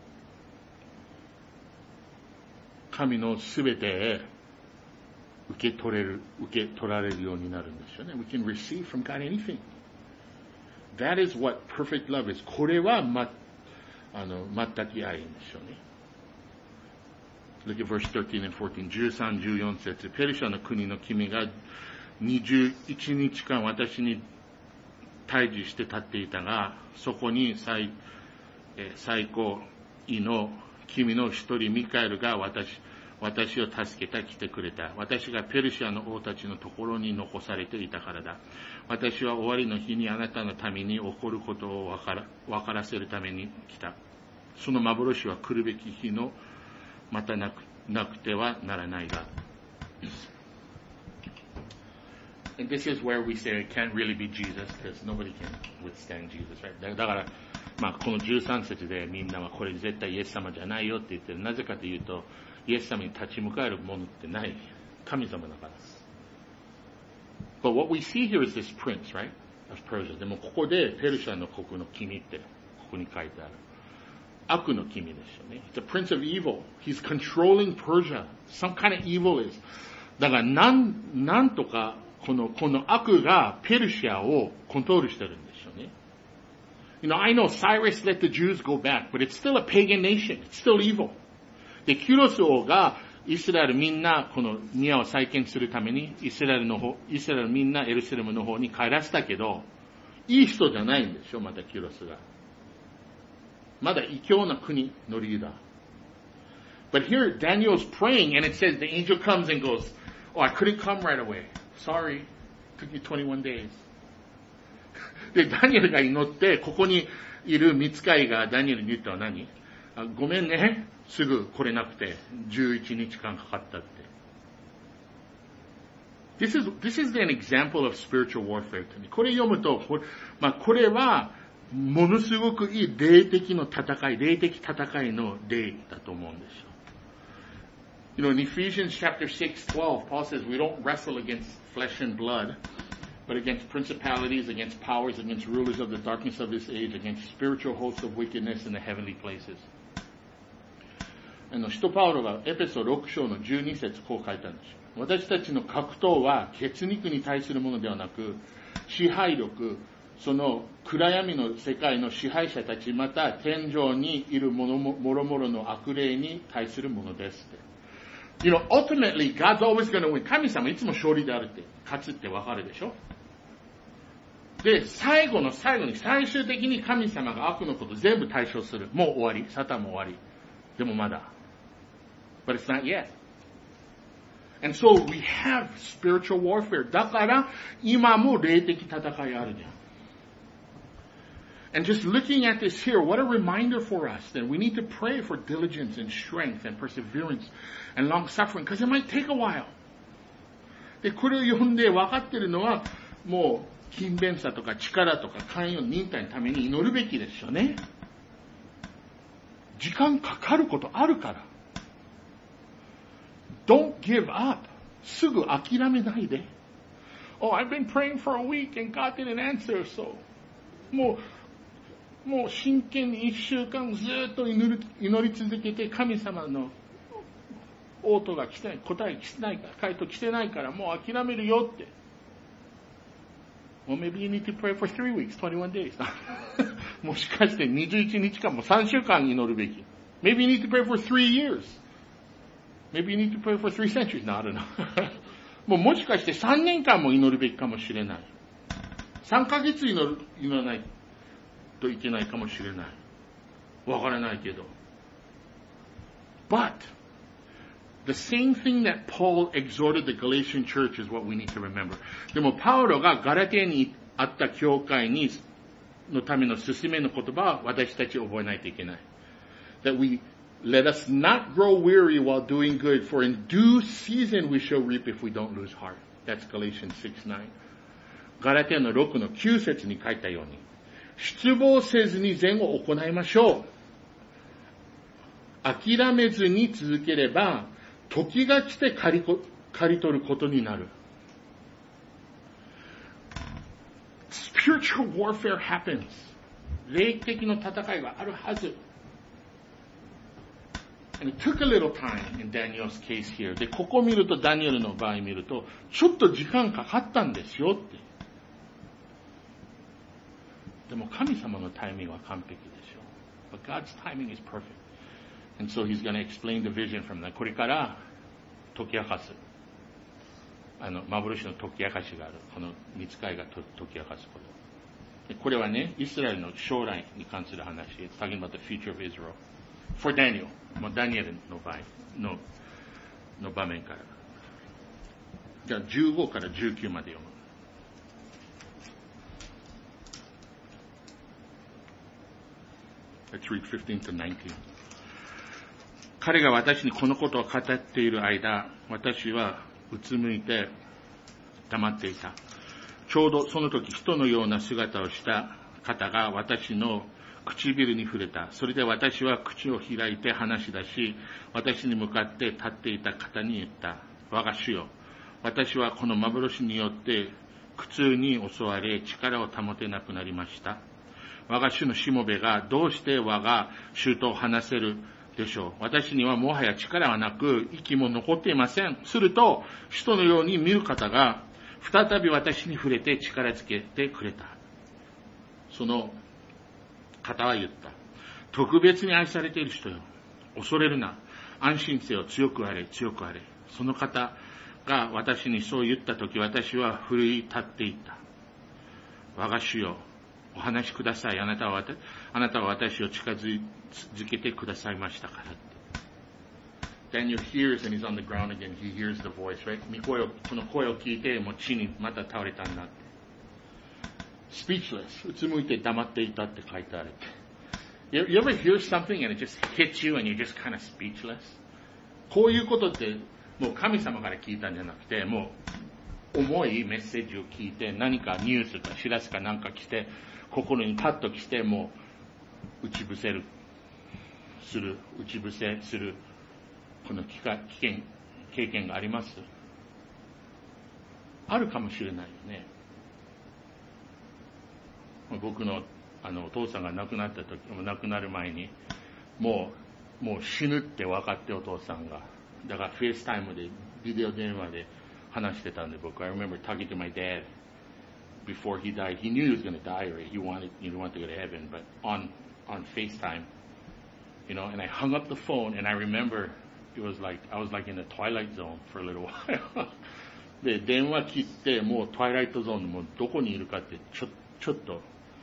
神のすべて受け取られるようになるんですよね。We can receive from God anything. That is what perfect love is. これは全く愛ですよね。Look at verse 13 and 14. 13、14節。ペルシャの国の君が21日間私に対峙して立っていたが、そこに最高位の君の一人ミカエルが私を助け来てくれた。私がペルシャの王たちのところに残されていたからだ。私は終わりの日にあなたのために起こることを分からせるために来た。その幻は来るべき日のまたなくてはならないが。And this is where we say it can't really be Jesus because nobody can withstand Jesus, right? だから、この13節でみんなはこれ絶対イエス様じゃないよって言ってる。なぜかというと、イエス様に立ち向かえるものってない。神様だからです。But what we see here is this prince, right? Of Persia. でもここでペルシャの国の君ってここに書いてある。悪の君ですよね。It's a prince of evil. He's controlling Persia. Some kind of evil is. だからなんとかこの悪がペルシアをコントロールしてるんですよね。I know Cyrus let the Jews go back, but it's still a pagan nation. It's still evil. で、キュロス王がイスラエルみんなこの宮を再建するためにイスラエルみんなエルサレムの方に帰らせたけど、いい人じゃないんでしょ、またキュロスが。まだ異教な国のリーダー。But here Daniel's praying and it says the angel comes and goes, oh, I couldn't come right away. Sorry. took me 21 days. で、ダニエルが祈って、ここにいる御使いがダニエルに言ったのは何？ごめんね、すぐ来れなくて、11日間かかったって。This is an example of spiritual warfare. これ読むと、これは、ものすごくいい霊的戦いの例だと思うんですよ。You know, in Ephesians chapter 6:12, Paul says we don't wrestle against flesh and blood, but against principalities, against powers, against rulers of the darkness of this age, against spiritual hosts of wickedness in the heavenly places. 使徒パウロがエペソ6章の12節こう書いたんですよ。私たちの格闘は血肉に対するものではなく、支配力、その暗闇の世界の支配者たち、また天上にいるもろもろの悪霊に対するものですって。You know, ultimately, God's always going to win. 神様いつも勝利であるって、勝つってわかるでしょ？で、最後の最後に最終的に神様が悪のこと全部対処する。もう終わり。サタンも終わり。でもまだ。But it's not yet. And so we have spiritual warfare. だから今も霊的戦いあるじゃん。And just looking at this here, what a reminder for us that we need to pray for diligence and strength and perseverance and long suffering, because it might take a while. で、これを読んで分かっているのは、もう勤勉さとか力とか寛容忍耐のために祈るべきですよね。時間かかることあるから。Don't give up. すぐ諦めないで。Oh, I've been praying for a week and God didn't answer, so. もう真剣に1週間ずっと祈り続けて神様の応答が来てない、答え来てないから、回答来てないからもう諦めるよって。Well, maybe you need to pray for 3 weeks, 21 days. もしかして21日間も3週間祈るべき。Maybe you need to pray for 3 years. Maybe you need to pray for 3 centuries. No, I don't know. もしかして3年間も祈るべきかもしれない。3ヶ月祈らないといけないかもしれない。わからないけど。But the same thing that Paul exhorted the Galatian church is what we need to remember. でもパウロがガラテヤにあった教会のための勧めの言葉は私たち覚えないといけない。That we let us not grow weary while doing good, for in due season we shall reap if we don't lose heart. That's Galatians 6:9. ガラテヤの6の9節に書いたように。失望せずに善を行いましょう。諦めずに続ければ、時が来て刈り取ることになる。Spiritual warfare happens. 霊的の戦いがあるはず。And it took a little time in Daniel's case here. で、ここを見ると、ダニエルの場合見ると、ちょっと時間かかったんですよって。でも神様のタイミングは完璧でしょ。But God's timing is perfect. And so he's going to explain the vision from that. これから解き明かす。幻の解き明かしがある。この御使いが解き明かすこと。これはね、イスラエルの将来に関する話。It's talking about the future of Israel. For Daniel. ダニエルの場合の場面から。じゃあ15から19まで読む。Let's read 15 to 19. 彼が私にこのことを語っている間、私はうつむいて黙っていた。ちょうどその時、人のような姿をした方が私の唇に触れた。それで私は口を開いて話し出し、私に向かって立っていた方に言った。我が主よ、私はこの幻によって苦痛に襲われ、力を保てなくなりました。我が主のしもべがどうして我が主と話せるでしょう。私にはもはや力はなく、息も残っていません。すると、人のように見る方が再び私に触れて力づけてくれた。その方は言った。特別に愛されている人よ。恐れるな。安心せよ。強くあれ、強くあれ。その方が私にそう言ったとき、私は奮い立っていた。我が主よ。お話しください。あなたは私を近づけてくださいましたから。 Daniel hears and he's on the ground again. He hears the voice, right? この声を聞いて、もう地にまた倒れたんだって。Speechless. うつむいて黙っていたって書いてある。You ever hear something and it just hits you and you're just kind of speechless? こういうことってもう神様から聞いたんじゃなくて、もう重いメッセージを聞いて、何かニュースか知らせかなんか来て、心にパッと来て、もう打ち伏せする、この経験があります。あるかもしれないよね。僕のお父さんが亡くなった時も、亡くなる前にもう死ぬって分かって、お父さんがだからフェイスタイムでビデオ電話で話してたんで、僕 I remember talking to my dad before he died. He knew he was going to die, right? He wanted to go to heaven, but on FaceTime, you know, and I hung up the phone and I remember it was like I was like in the twilight zone for a little while. で電話切って、もうトワイライトゾーンのもうどこにいるかってちょっと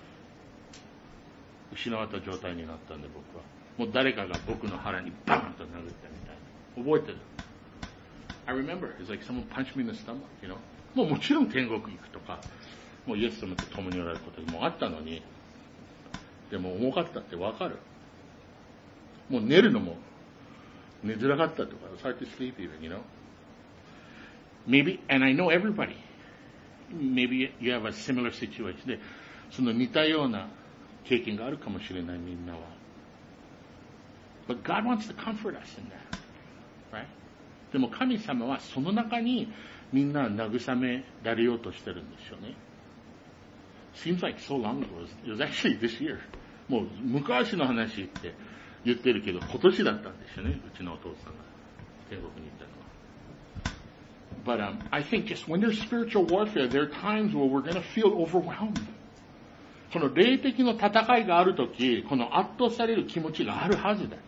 失わった状態になったんで、僕はもう誰かが僕の腹にバーンと殴ったみたいな。覚えてる。I remember it's like someone punched me in the stomach, you know. もちろん天国行くとか、もうイエス様と共におられることもあったのに、でも重かったってわかる。もう寝るのも寝づらかったとか、it's hard to sleep even, you know. Maybe, and I know everybody, maybe you have a similar situation. で、その似たような経験があるかもしれない、みんなは。But God wants to comfort us in that, right? でも神様はその中にみんな慰められようとしてるんですよね。Seems like so long ago. It was actually this year. もう昔の話って言ってるけど、今年だったんですよね、うちのお父さんが天国に行ったのは。But I think just when there's spiritual warfare, there are times where we're going to feel overwhelmed. この霊的の戦いがあるとき、この圧倒される気持ちがあるはずだ。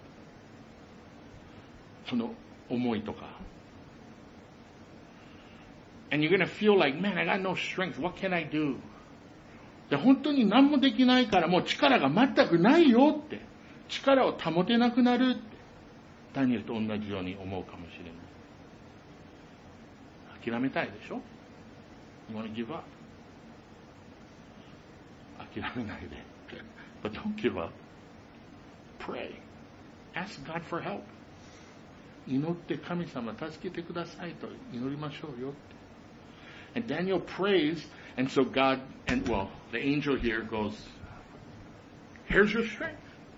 その思いとか。And you're going to feel like, man, I got no strength. What can I do? で本当に何もできないから、もう力が全くないよって。力を保てなくなるって。ダニエルと同じように思うかもしれない。諦めたいでしょ？ You want to give up? 諦めないで。But don't give up. Pray. Ask God for help. 祈って神様助けてくださいと祈りましょうよって。And Daniel prays, and so God, and well, the angel here goes, here's your strength.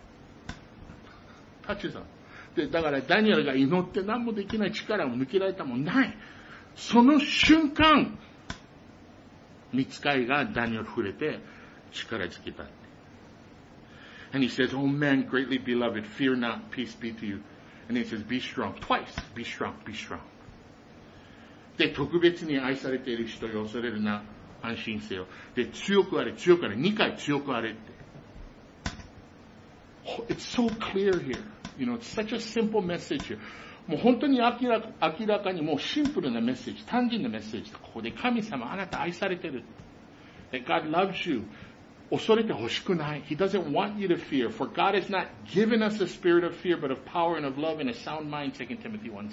touches on. で、だからダニエルが祈って何もできない力を抜けられたもんない。その瞬間、御使いがダニエル触れて力づけた。And he says, oh man, greatly beloved, fear not, peace be to you. And he says, be strong. Twice. Be strong, be strong. で、特別に愛されている人よ、恐れるな、安心せよ。で、強くあれ、強くあれ、2回強くあれって。It's so clear here. You know, it's such a simple message here. もう本当に明らかにもうシンプルなメッセージ、単純なメッセージ。ここで神様、あなた愛されてる。That God loves you. 恐れてほしくない。He doesn't want you to fear. For God has not given us a spirit of fear, but of power and of love and a sound mind, 2 Timothy 1:7.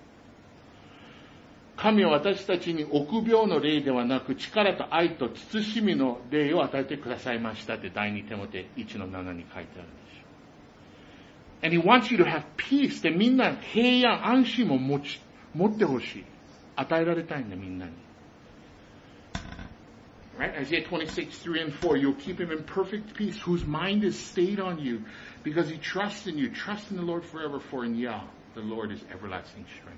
神は私たちに臆病の霊ではなく、力と愛と慎みの霊を与えてくださいましたって第2テモテ 1:7 に書いてあるんですよ。And He wants you to have peace. でみんな平安、安心を持ってほしい。与えられたいんだ、みんなに。Right? Isaiah 26:3 and 4. You'll keep him in perfect peace, whose mind is stayed on you, because he trusts in you. Trust in the Lord forever, for in Yah, the Lord is everlasting strength.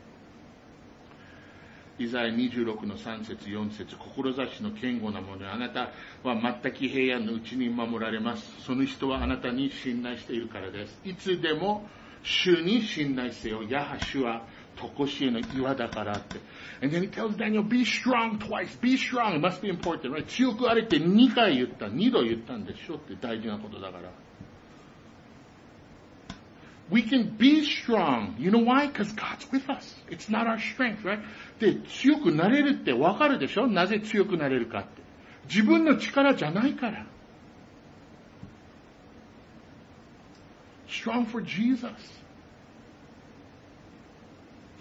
イザヤ26の3節4節、志の堅固なもの、あなたは全く平安のうちに守られます。その人はあなたに信頼しているからです。いつでも主に信頼せよ。ヤハ主は常しえの岩だからって。And then he tells Daniel, be strong twice. Be strong. It must be important, right? 強くあれって2回言った。2度言ったんでしょって大事なことだから。We can be strong. You know why? Because God's with us. It's not our strength, right? で、強くなれるってわかるでしょ？なぜ強くなれるかって。自分の力じゃないから。Strong for Jesus.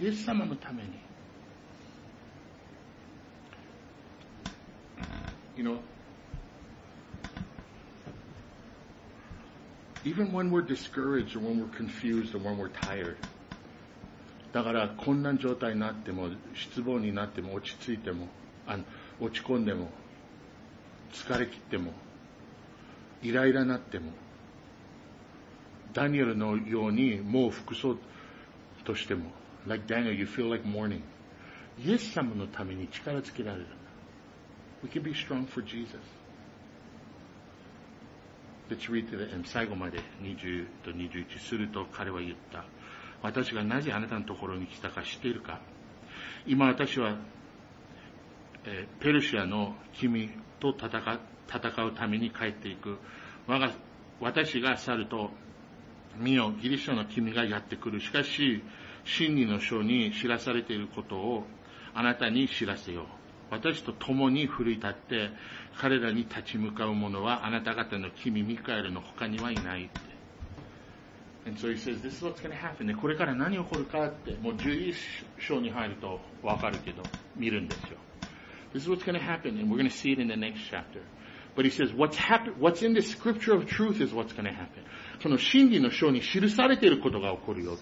イエス様のために。You know, even when we're discouraged or when we're confused or when we're tired, だから困難状態になっても、失望になっても、落ち着いても、落ち込んでも、疲れ切っても、イライラになっても、ダニエルのようにもう服装としても、like Daniel, you feel like mourning. イエス様のために力つけられる。We can be strong for Jesus. Let's read to the end. 最後まで20と21すると彼は言った。私がなぜあなたのところに来たか知っているか。今私は、ペルシアの君と戦うために帰っていく。私が去ると、見よ、ギリシャの君がやってくる。しかし、真理の書に知らされていることをあなたに知らせよう。私と共に奮い立って彼らに立ち向かう者はあなた方の君ミカエルの他にはいないって。And so he says, this is what's going to happen. で、これから何起こるかって、もう11章に入るとわかるけど、見るんですよ。This is what's going to happen, and we're going to see it in the next chapter. But he says, what's in the scripture of truth is what's going to happen. その真理の書に記されていることが起こるよって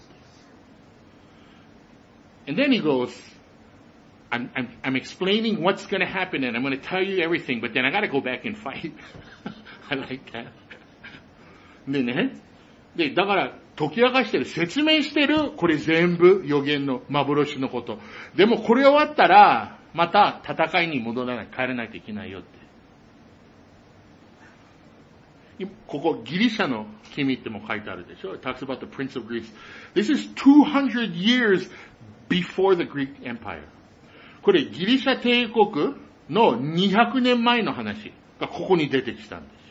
。And then he goes, I'm explaining what's going to happen, and I'm going to tell you everything, but then I got to go back and fight. I like that. でね、だから解き明かしてる、説明してる、これ全部予言の幻のこと。でもこれ終わったら、また戦いに戻らない、帰らないといけないよって。ここギリシャの君っても書いてあるでしょ。It talks about the Prince of Greece. This is 200 years before the Greek Empire. これギリシャ帝国の200年前の話がここに出てきたんですよ。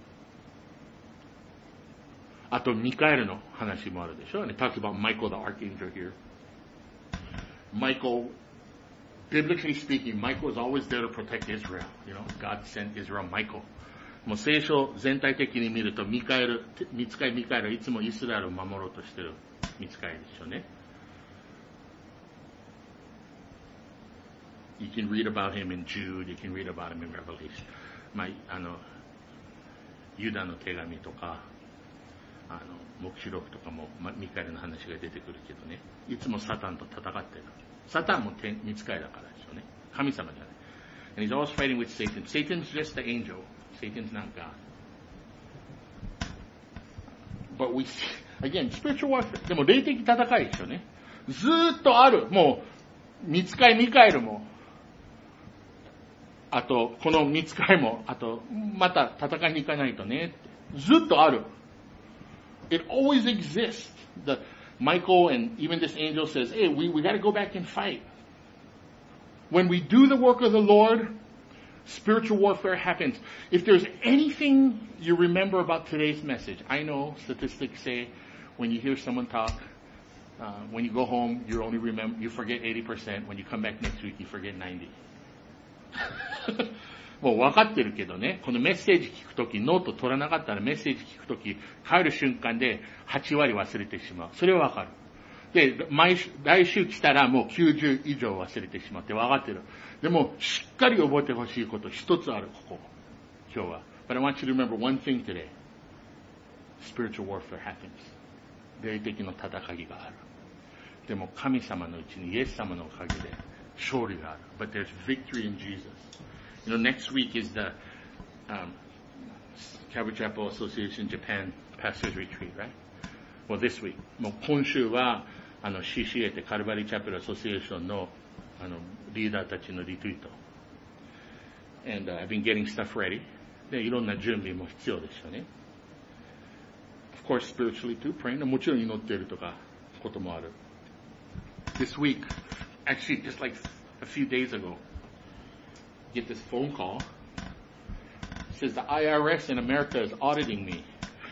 あとミカエルの話もあるでしょ。It talks about Michael the archangel here. Michael, biblically speaking, Michael is always there to protect Israel. You know, God sent Israel Michael. もう聖書全体的に見るとミカエル、見つかいミカエルはいつもイスラエルを守ろうとしている見つかいですよね。You can read about him in Jude, you can read about him in Revelation. まあ、ユダの手紙とか、黙示録とかも、ミカエルの話が出てくるけどね。いつもサタンと戦ってる。サタンも見つかいだからですよね。神様じゃない。And he's always fighting with Satan. Satan's just the angel. Satan's not God. But we see, again, spiritual warfare. でも霊的戦いですよね。ずーっとある。もう、見つかいミカエルも、あと、この見つかいも、あと、また戦いに行かないとね。ずっとある。It always exists. The Michael and even this angel says, hey, we got to go back and fight. When we do the work of the Lord, spiritual warfare happens. If there's anything you remember about today's message, I know statistics say when you hear someone talk, when you go home, you forget 80%. When you come back next week, you forget 90%. もう分かってるけどね、このメッセージ聞くとき、ノート取らなかったらメッセージ聞くとき、帰る瞬間で8割忘れてしまう。それは分かる。で、来週来たらもう90以上忘れてしまって分かってる。でも、しっかり覚えてほしいこと一つある、ここ。今日は。But I want you to remember one thing today. Spiritual warfare happens. 霊的な戦いがある。でも、神様のうちにイエス様のおかげで勝利がある。But there's victory in Jesus. You know, next week is the Calvary Chapel Association Japan Pastors Retreat, right? Well, this week. もう今週はCCA ってカルバリーチャペルアソシエーションのリーダーたちのリトリート。And I've been getting stuff ready. で、いろんな準備も必要ですよね。Of course, spiritually too, praying. もちろん祈っているとかこともある。This week, actually just like a few days ago, get this phone call. It says the IRS in America is auditing me.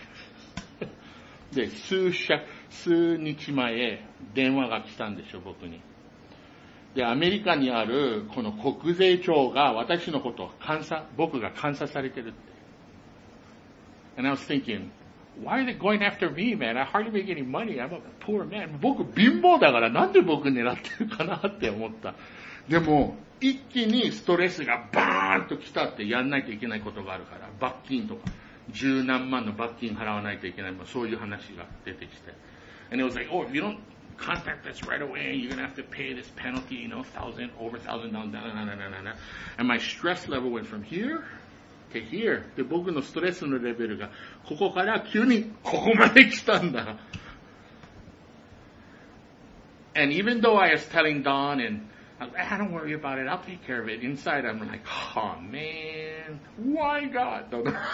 で、数日前、電話が来たんでしょ、僕に。で、アメリカにある、この国税庁が私のことを僕が監査されてるって。And I was thinking, Why are they going after me, man? I hardly make any money. I'm a poor man. 僕貧乏だからなんで僕狙ってるかなって思った。でも、一気にストレスがバーンと来たってやんないといけないことがあるから、罰金とか、十何万の罰金払わないといけない、そういう話が出てきて。And it was like, oh, if you don't contact us right away, you're going to have to pay this penalty, you know, over $1,000, and my stress level went from here to here. で、僕のストレスのレベルが、ここから急にここまで来たんだ。And even though I was telling Don and I don't worry about it, I'll take care of it. Inside I'm like, oh man, why God?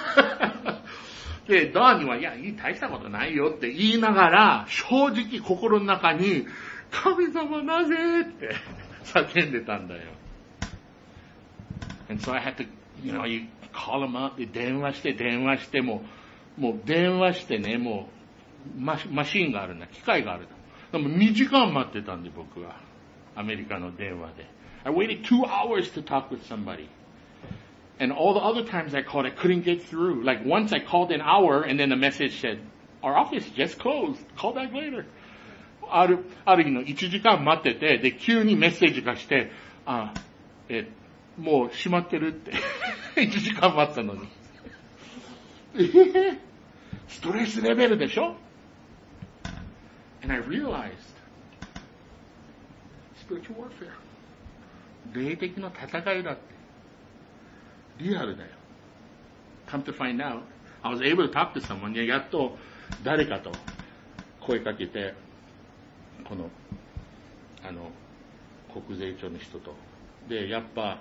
で、ドアには、いや、大したことないよって言いながら、正直心の中に、神様なぜって叫んでたんだよ。And so I had to, you know, you call him up で電話してもう電話してね、もうマシーンがあるんだ、機械があるんだ。でも2時間待ってたんで僕は。アメリカの電話で。I waited 2 hours to talk with somebody. And all the other times I called, I couldn't get through. Like once I called an hour and then the message said, our office just closed. Call back later. ある日の1時間待ってて、で、急にメッセージがして、もう閉まってるって。1時間待ったのに。ストレスレベルでしょ？ And I realized, spiritual warfare. 霊的な戦いだって。リアルだよ。Come to find out, I was able to talk to someone. やっと誰かと声かけて、この、国税庁の人と。で、やっぱ、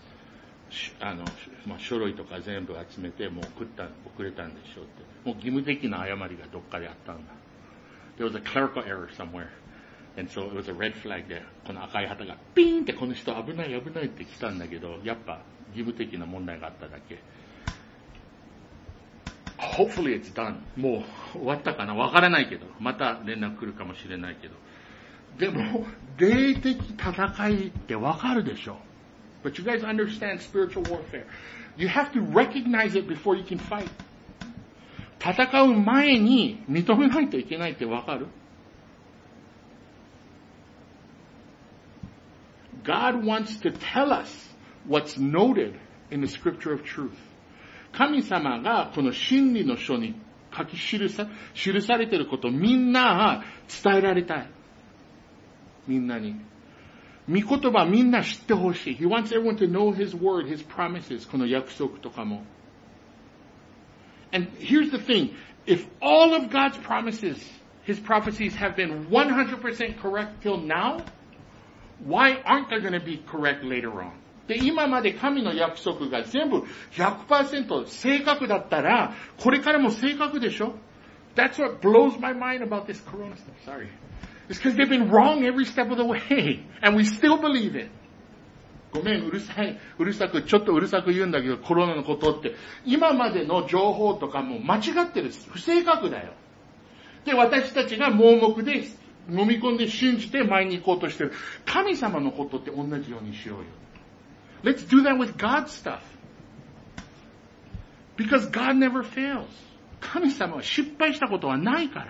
書類とか全部集めて、もう送れたんでしょうって。もう義務的な誤りがどっかであったんだ。There was a clerical error somewhere. And so it was a red flag で、この赤い旗がピーンってこの人危ないって来たんだけど、やっぱ義務的な問題があっただけ。Hopefully it's done. もう終わったかなわからないけど、また連絡来るかもしれないけど。でも、霊的戦いってわかるでしょ。But you guys understand spiritual warfare. You have to recognize it before you can fight. 戦う前に認めないといけないってわかる？ God wants to tell us what's noted in the scripture of truth. 神様がこの真理の書に記されていることをみんな伝えられたい。みんなに。御言葉みんな知ってほしい。He wants everyone to know His word, His promises, この約束とかも。And here's the thing. If all of God's promises, His prophecies have been 100% correct till now, why aren't they going to be correct later on? で、今まで神の約束が全部 100% 正確だったら、これからも正確でしょ？ That's what blows my mind about this corona stuff. Sorry. It's because they've been wrong every step of the way. And we still believe it. ごめん、ちょっとうるさく言うんだけど、コロナのことって、今までの情報とかも間違ってる。不正確だよ。で、私たちが盲目で飲み込んで信じて前に行こうとしてる。神様のことって同じようにしようよ。Let's do that with God's stuff. Because God never fails. 神様は失敗したことはないから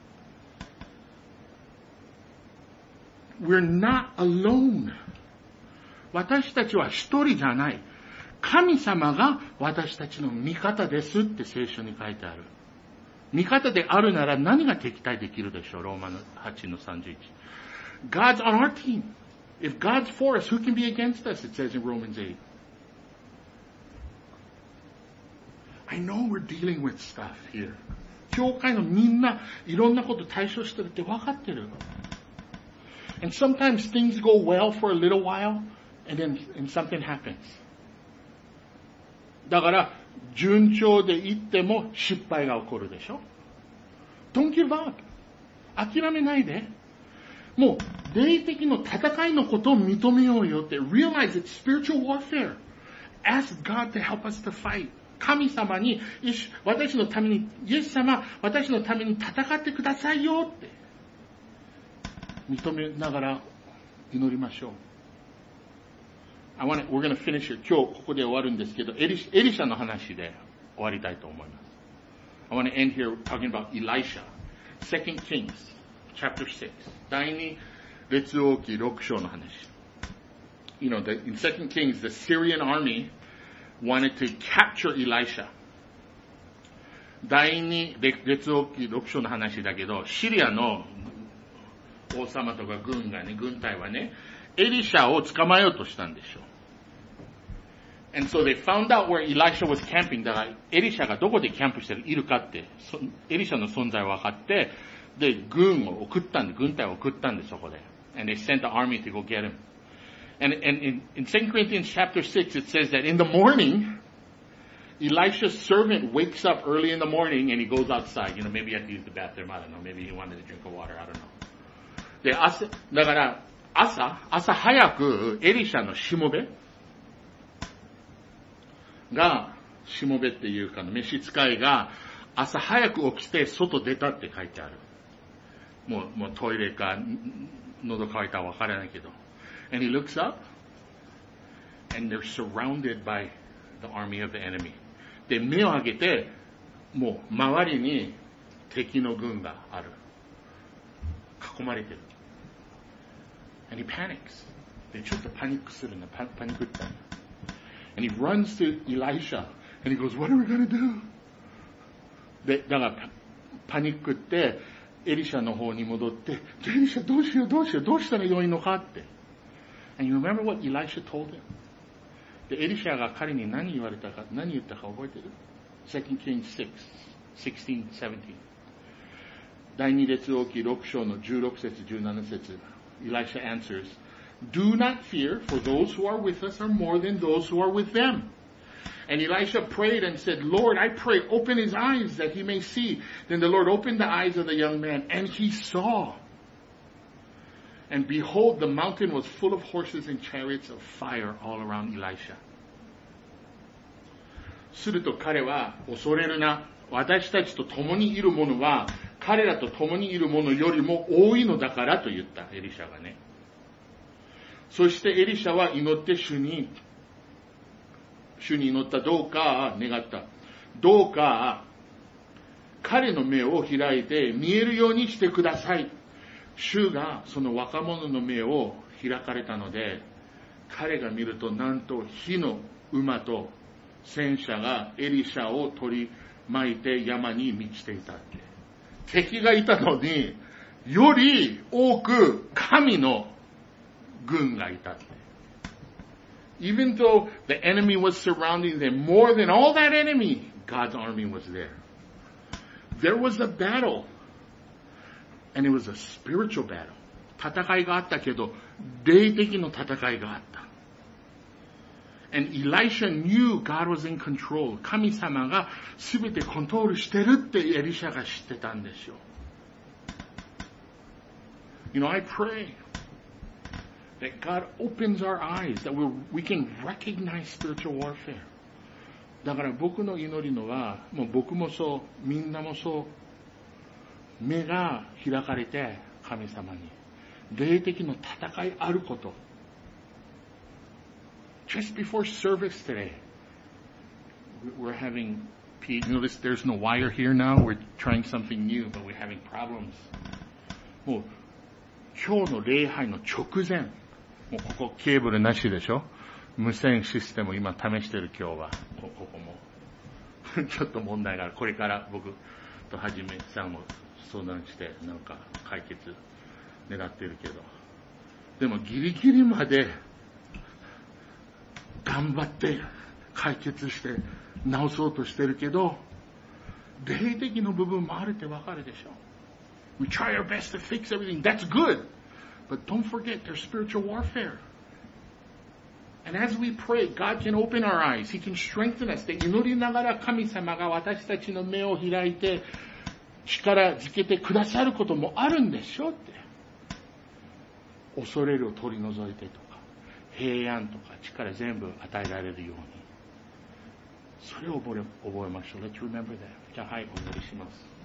。We're not alone. 私たちは一人じゃない。神様が私たちの味方ですって聖書に書いてある。味方であるなら何が敵対できるでしょう？ローマの8の31。God's on our team. If God's for us, who can be against us? It says in Romans 8. I know we're dealing with stuff here. 教会のみんないろんなこと対処してるって分かってる。And sometimes things go well for a little while, and then something happens. だから、順調でいっても失敗が起こるでしょ？ Don't give up. 諦めないで。もう、霊的の戦いのことを認めようよって。Realize it's spiritual warfare. Ask God to help us to fight. 神様に、私のために、イエス様、私のために戦ってくださいよって。認めながら祈りましょう。We're going to finish it. 今日ここで終わるんですけど、エリシャの話で終わりたいと思います。 I want to end here talking about Elisha. 2 Kings, chapter 6. 第二列王記6章の話。In 2 Kings, the Syrian army wanted to capture Elisha. 第二列王記6章の話だけど、シリアの王様とか軍隊はね、エリシャを捕まえようとしたんでしょう。And so they found out where Elisha was camping. だから、エリシャがどこでキャンプしているかって、エリシャの存在を分かって、で、軍隊を送ったんで、そこで。And they sent the army to go get him. And in 2 Corinthians chapter 6, it says that in the morning, Elisha's servant wakes up early in the morning and he goes outside. Maybe he had to use the bathroom. I don't know. Maybe he wanted to drink of water. I don't know. で、だから、朝早く、エリシャのしもべっていうか召使いが朝早く起きて外出たって書いてある。もうトイレか喉乾いたらわからないけど。And he looks up and they're surrounded by the army of the enemy. で、目を上げてもう周りに敵の軍がある。囲まれてる。And he panics. で、ちょっとパニックするんだ。パニックった。And he runs to Elisha and he goes, "What are we going to do?" で、だからパニックってエリシャの方に戻って、エリシャどうしようどうしたら良いのかって。And you remember what Elisha told him? で、エリシャが彼に何言ったか覚えてる？ 2 Kings 6, 16, 17. 第二列王記6章の16節17節。Elisha answers, "Do not fear, for those who are with us are more than those who are with them." And Elisha prayed and said, "Lord, I pray, open his eyes that he may see." Then the Lord opened the eyes of the young man, and he saw. And behold, the mountain was full of horses and chariots of fire all around Elisha. すると彼は、恐れるな。私たちと共にいる者は、彼らと共にいる者よりも多いのだからと言った、エリシャがね。そしてエリシャは祈って主に祈った。どうか願った。どうか彼の目を開いて見えるようにしてください。主がその若者の目を開かれたので、彼が見るとなんと火の馬と戦車がエリシャを取り巻いて山に満ちていたって。敵がいたのにより多く神の軍がいたって。Even though the enemy was surrounding them, more than all that enemy, God's army was there. There was a battle, and it was a spiritual battle. 戦いがあったけど、霊的の戦いがあった。And Elisha knew God was in control. 神様が全てコントロールしてるってエリシャが知ってたんでしょう。I pray that God opens our eyes, that we can recognize spiritual warfare. だから僕の祈りのは、もう僕もそう、みんなもそう、目が開かれて神様に、霊的の戦いあること。Just before service today, we're having, there's no wire here now. We're trying something new, but we're having problems. もう今日の礼拝の直前、もうここケーブルなしでしょ。無線システム今試してる今日は。ここもちょっと問題がある。これから僕とはじめさんも相談してなんか解決狙ってるけど、でもギリギリまで頑張って解決して直そうとしてるけど、霊的の部分もあるってわかるでしょ。We try our best to fix everything. That's good. But don't forget there's spiritual warfare. And as we pray, God can open our eyes. He can strengthen us. で、祈りながら神様が私たちの目を開いて力づけてくださることもあるんでしょって。恐れるを取り除いてとか、平安とか力全部与えられるように。それを覚えましょう。Let's remember that. じゃあはい、お祈りします。